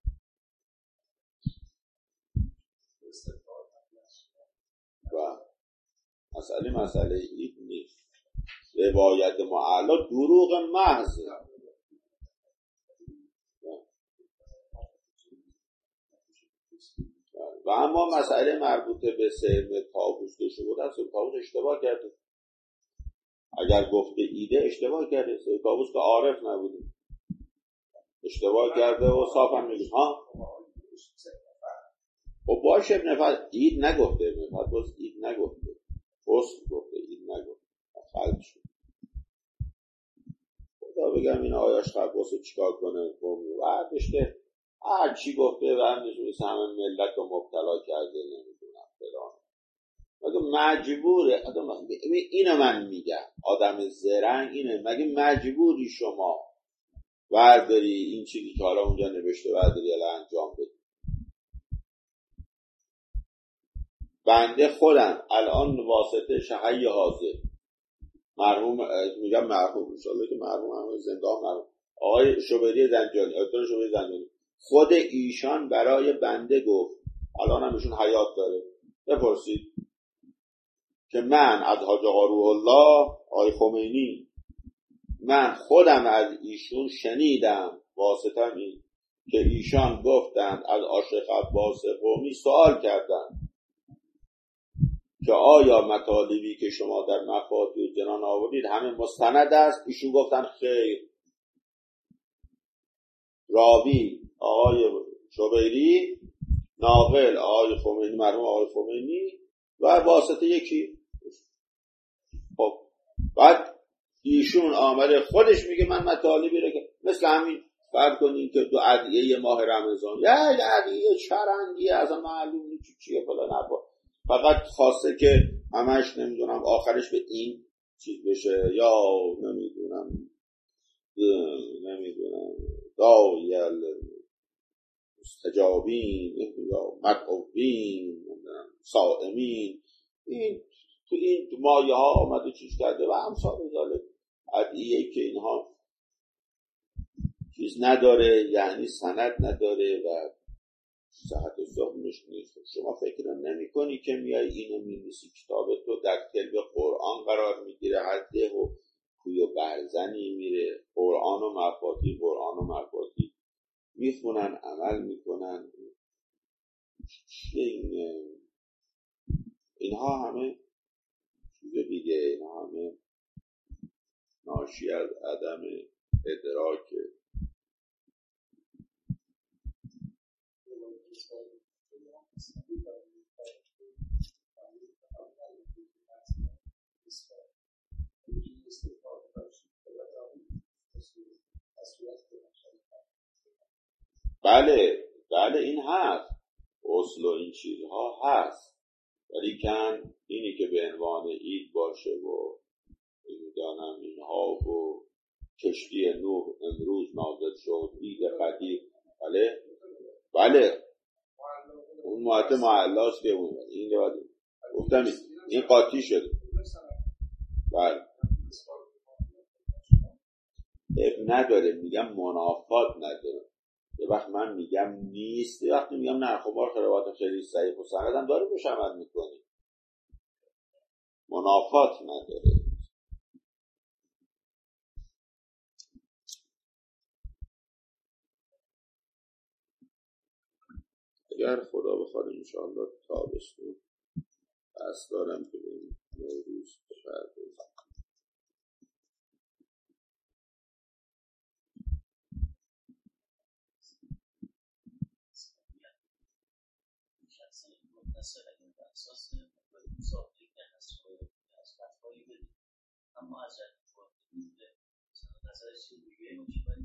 S1: و مسئله عید نیست، روایت معلا دروغ محض. و اما مسئله مربوط به سرم تابوس که شده است، تابوس اشتباه کرده. اگر گفته ایده اشتباه کرده. کابوس که عارف نبوده، اشتباه کرده و صاف هم میگه ها. خب باشه ابن فضل اید نگفته، ابن فضل اید نگفته، اصل گفته اید نگفته، خلق شد. خدا بگم این آیاش خباسو چیکار کنه بعدش که هر چی گفته بعدش مثل همه ملت رو مبتلا کرده نمیدونم فلان. مگه مجبوره اینو من میگم آدم زرنگ اینه، مگه مجبوری شما برداری این چیزی که حالا اونجا نوشته برداری الان انجام بدی؟ بنده خودم الان واسطه شهی حاضر مرحوم میگم مرحوم انشالله که مرحوم همه زنده مرحوم آقای شوبری زنجانی، دکتر شوبری زنجانی، خود ایشان برای بنده گفت، الان هم ایشون حیات داره، بپرسید که من از حاج آقا روح الله آقای خمینی من خودم از ایشون شنیدم واسطم این که ایشان گفتند از عاشق عباس قمی سوال کردند که آیا مطالبی که شما در مفاتیح جنان آوردید همه مستند است؟ ایشون گفتن خیر. راوی آقای شوبری، ناقل آقای خمینی مرحوم آقای خمینی و واسطه یکی. خب بعد ایشون آمده خودش میگه من مطالبی رو که مثل همین فرض کنین که دو ادعیه ماه رمضان یا ادعیه چرندی از معلوم نیست چیه فلان نبا، فقط خواسته که همش نمیدونم آخرش به این چیز بشه یا نمیدونم دایل مستجابین یا مدعوین صائمین، این تو این مایه ها آمده چیز کرده و امثال ذالک ادعیه که اینها چیز نداره، یعنی سند نداره و صحت صحبتش نیست. شما فکر نمی کنی که میای اینو می‌نویسی کتاب تو در کلب قرآن قرار میگیره، حده و کوی و برزنی میره قرآن و مفاتیح میخونن عمل میکنن. اینها همه چیز دیگه، اینها همه ناشی از عدم ادراک. بله این هست، اصل و این چیزها هست، ولی کن اینی که به عنوان عید باشه و میدانم اینها و کشتی نوح امروز نازل شد عید قدیر. بله اون معطی معلاست که اون این رو گفتم این قاطی شد. بله نداره، میگم منافات نداره. یه وقت من میگم نیست، یه وقت میگم نه خب روایت خیلی صحیح و سندم داره روش عمل میکنی، منافات نداره. اگر خدا بخواد انشاءالله تابستون بس دارم که این نوروز شاید
S2: اما از نظرش دیگه مشکلی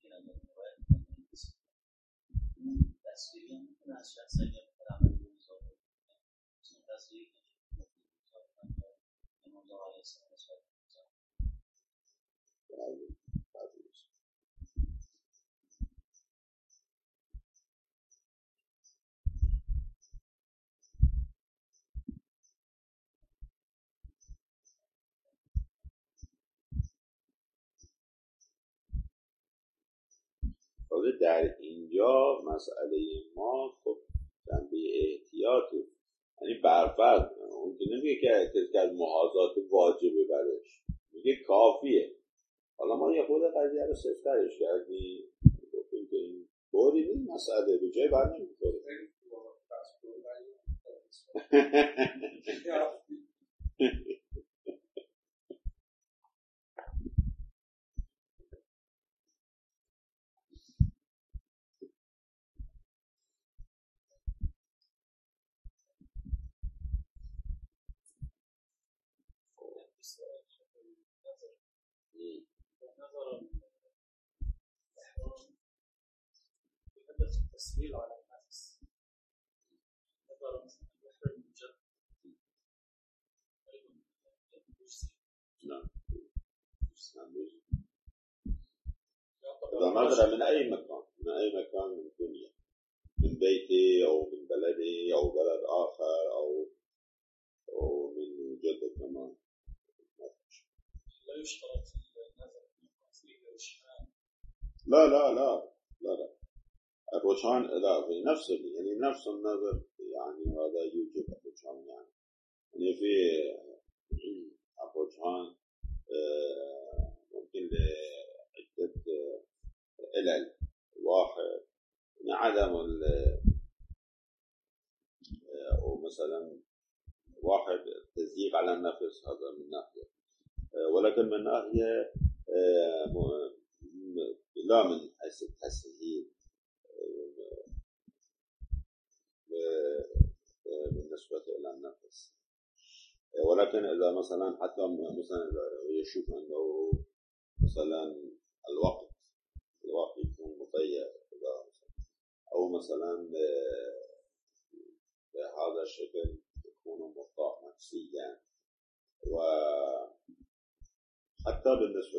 S2: تصویری هم میتونه از شخص اگر عملی مصابه چون تصویری که امام علیه السلام
S1: در اینجا مسئله ما خب جنبه احتیاطه، یعنی برفرض اون که نمیگه که از محاضات واجبه برش، میگه کافیه. حالا ما یه خود قضیه رو سفترش کردیم، گفتیم که این طوری نیست، مسئله به جای بر نمیخوره.
S2: التسهيل على النفس نظرا مثلا المجرد
S1: نعم إذا نظر من أي مكان من الدنيا، من بيتي أو من بلدي أو بلد آخر أو من جدة كمان.
S2: لا يشترط النظر في الرجحان.
S1: لا الرجحان لا في نفس يعني نفس النظر يعني هذا يوجد الرجحان يعني في الرجحان ممكن لعدة علل. واحد عدم أو مثلا واحد تضييق على النفس، هذا من ناحية، ولكن من ناحية لا من حيث التسهيل بالنسبة إلى النفس. ولكن إذا مثلا حتى مثلا يشوف أنه مثلا الوقت يكون مضيق أو مثلا بهذا الشكل يكون مرتاح نفسيا. وحتى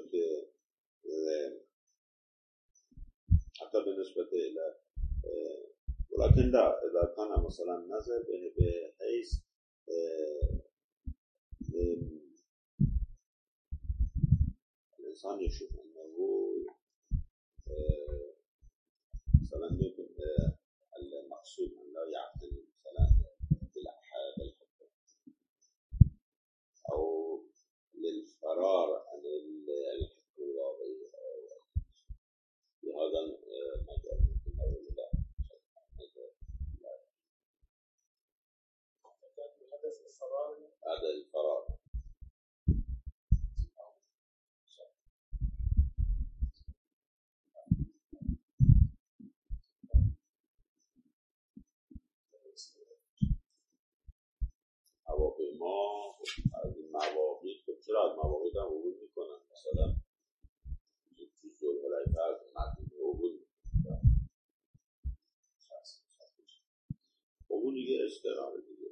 S1: بالنسبة إلى ولكن لا، إذا كان مثلا نظر بحيث الإنسان يشوف أنه مثلا يمكن المقصود أن لا يعتني مثلا بالحب أو للفرار عن الحب الواقعي في هذا المجال ممكن أو لا هذا الفرار. هواپیما از این مواقعی چرا از مواقعی هم عبور میکنن؟ مثلا تو ذوالحلیفه از مدینه عبور میکنن، عبور دیگه استقرار دیگه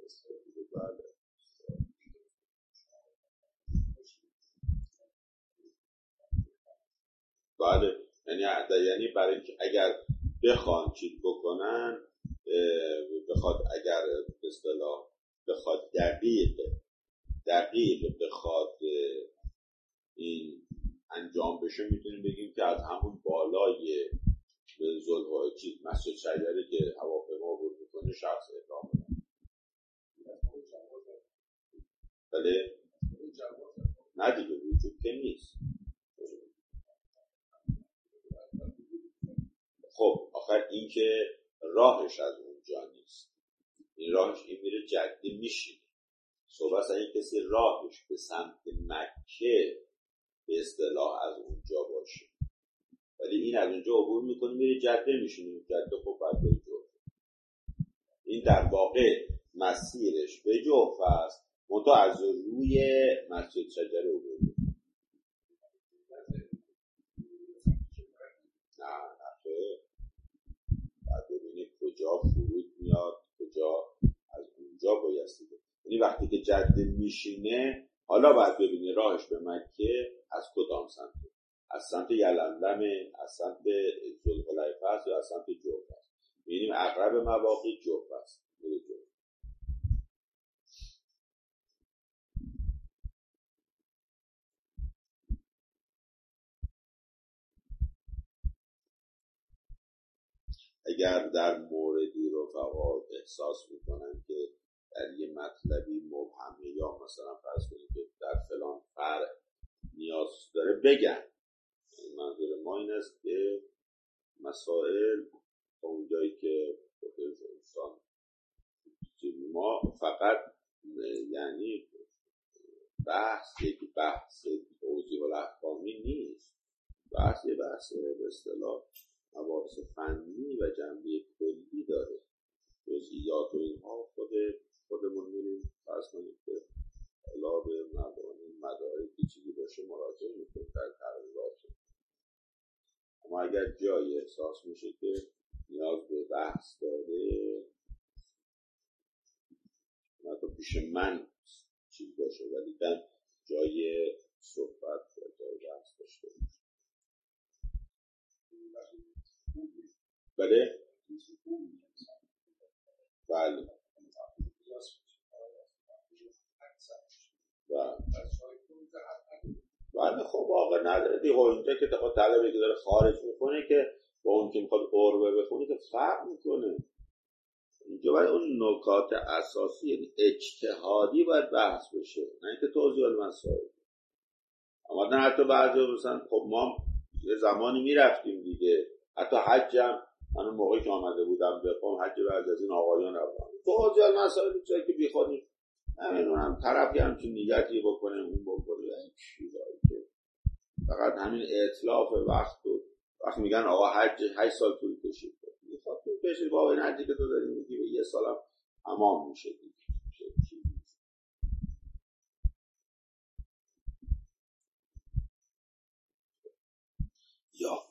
S1: بله. یعنی برای اگر بخوان چیز بکنن، اگر به اصطلاح بخواد دقیق بخواد این انجام بشه، میتونیم بگیم که از همون بالای چیز مسجد شجره که هواپیما عبور میکنه شخص اقدام کنه. بله نه دیگه وجود که نیست. خب آخر این که راهش از اونجا نیست، این راهش این میره جده میشینه. صحبت از این کسی راهش به سمت مکه به اصطلاح از اونجا باشه، ولی این از اونجا عبور میکنه میره جده میشینه. جده خب بعد به جوفه، این در واقع مسیرش به جوفه است، منتها از روی مسجد شجره عبور میکنه. نه بعد ببینید کجا فرود میاد، کجا از اونجا بایستی. یعنی وقتی که جده میشینه، حالا باید ببینید راهش به مکه از کدام سمته، از سمت یلندم، از سمت ذوالحلیفه است یا از سمت جوفه است. ببینیم اقرب مواقع جوفه است. اگر در موردی رفقا احساس میکنن که در یه مطلبی مبهمه یا مثلا فرض کنید که در فلان فرع نیاز داره بگن، منظور ما این است که مسائل اونجایی که انسان ما فقط یعنی بحث توضیح الاحکامی نیست، بحث به اصطلاح مباحث فنی و جنبه کلی داره. جزئیات و اینها خودمون میریم فرض کنید که علاوه مبانی مدارک اما اگر جایی احساس میشه که نیاز به بحث داره، نه تو پیش من چیز باشه ولی دیدم جای صحبت و جای بحث داشته باشه. بله؟ بله بله خب واقع نداره دیگه. اونجا که تا طلبه که داره خارج میکنه که با اون که میخواد قربه بخونه که فرق میکنه. اینجا باید اون نکات اساسی یعنی اجتهادی باید بحث بشه، نه اینکه توضیح المسائل. اما نه حتی بعضی مثلا خب ما یه زمانی میرفتیم دیگه، حتی حج هم من اون موقعی که آمده بودم بخوام حج بعضی از این آقایان رفتم توضیح المسائل چیزایی که بیخودی نمیدونم طرفی همچین نیتی بکنه اون بکنه این چیزایی که فقط همین اطلاف وقت بود. وقتی میگن آقا حج 8 سال طول کشید، میخواد طول کشید بابا این حجی که تو داری میگی به یه سالم تمام میشه دیگه. یا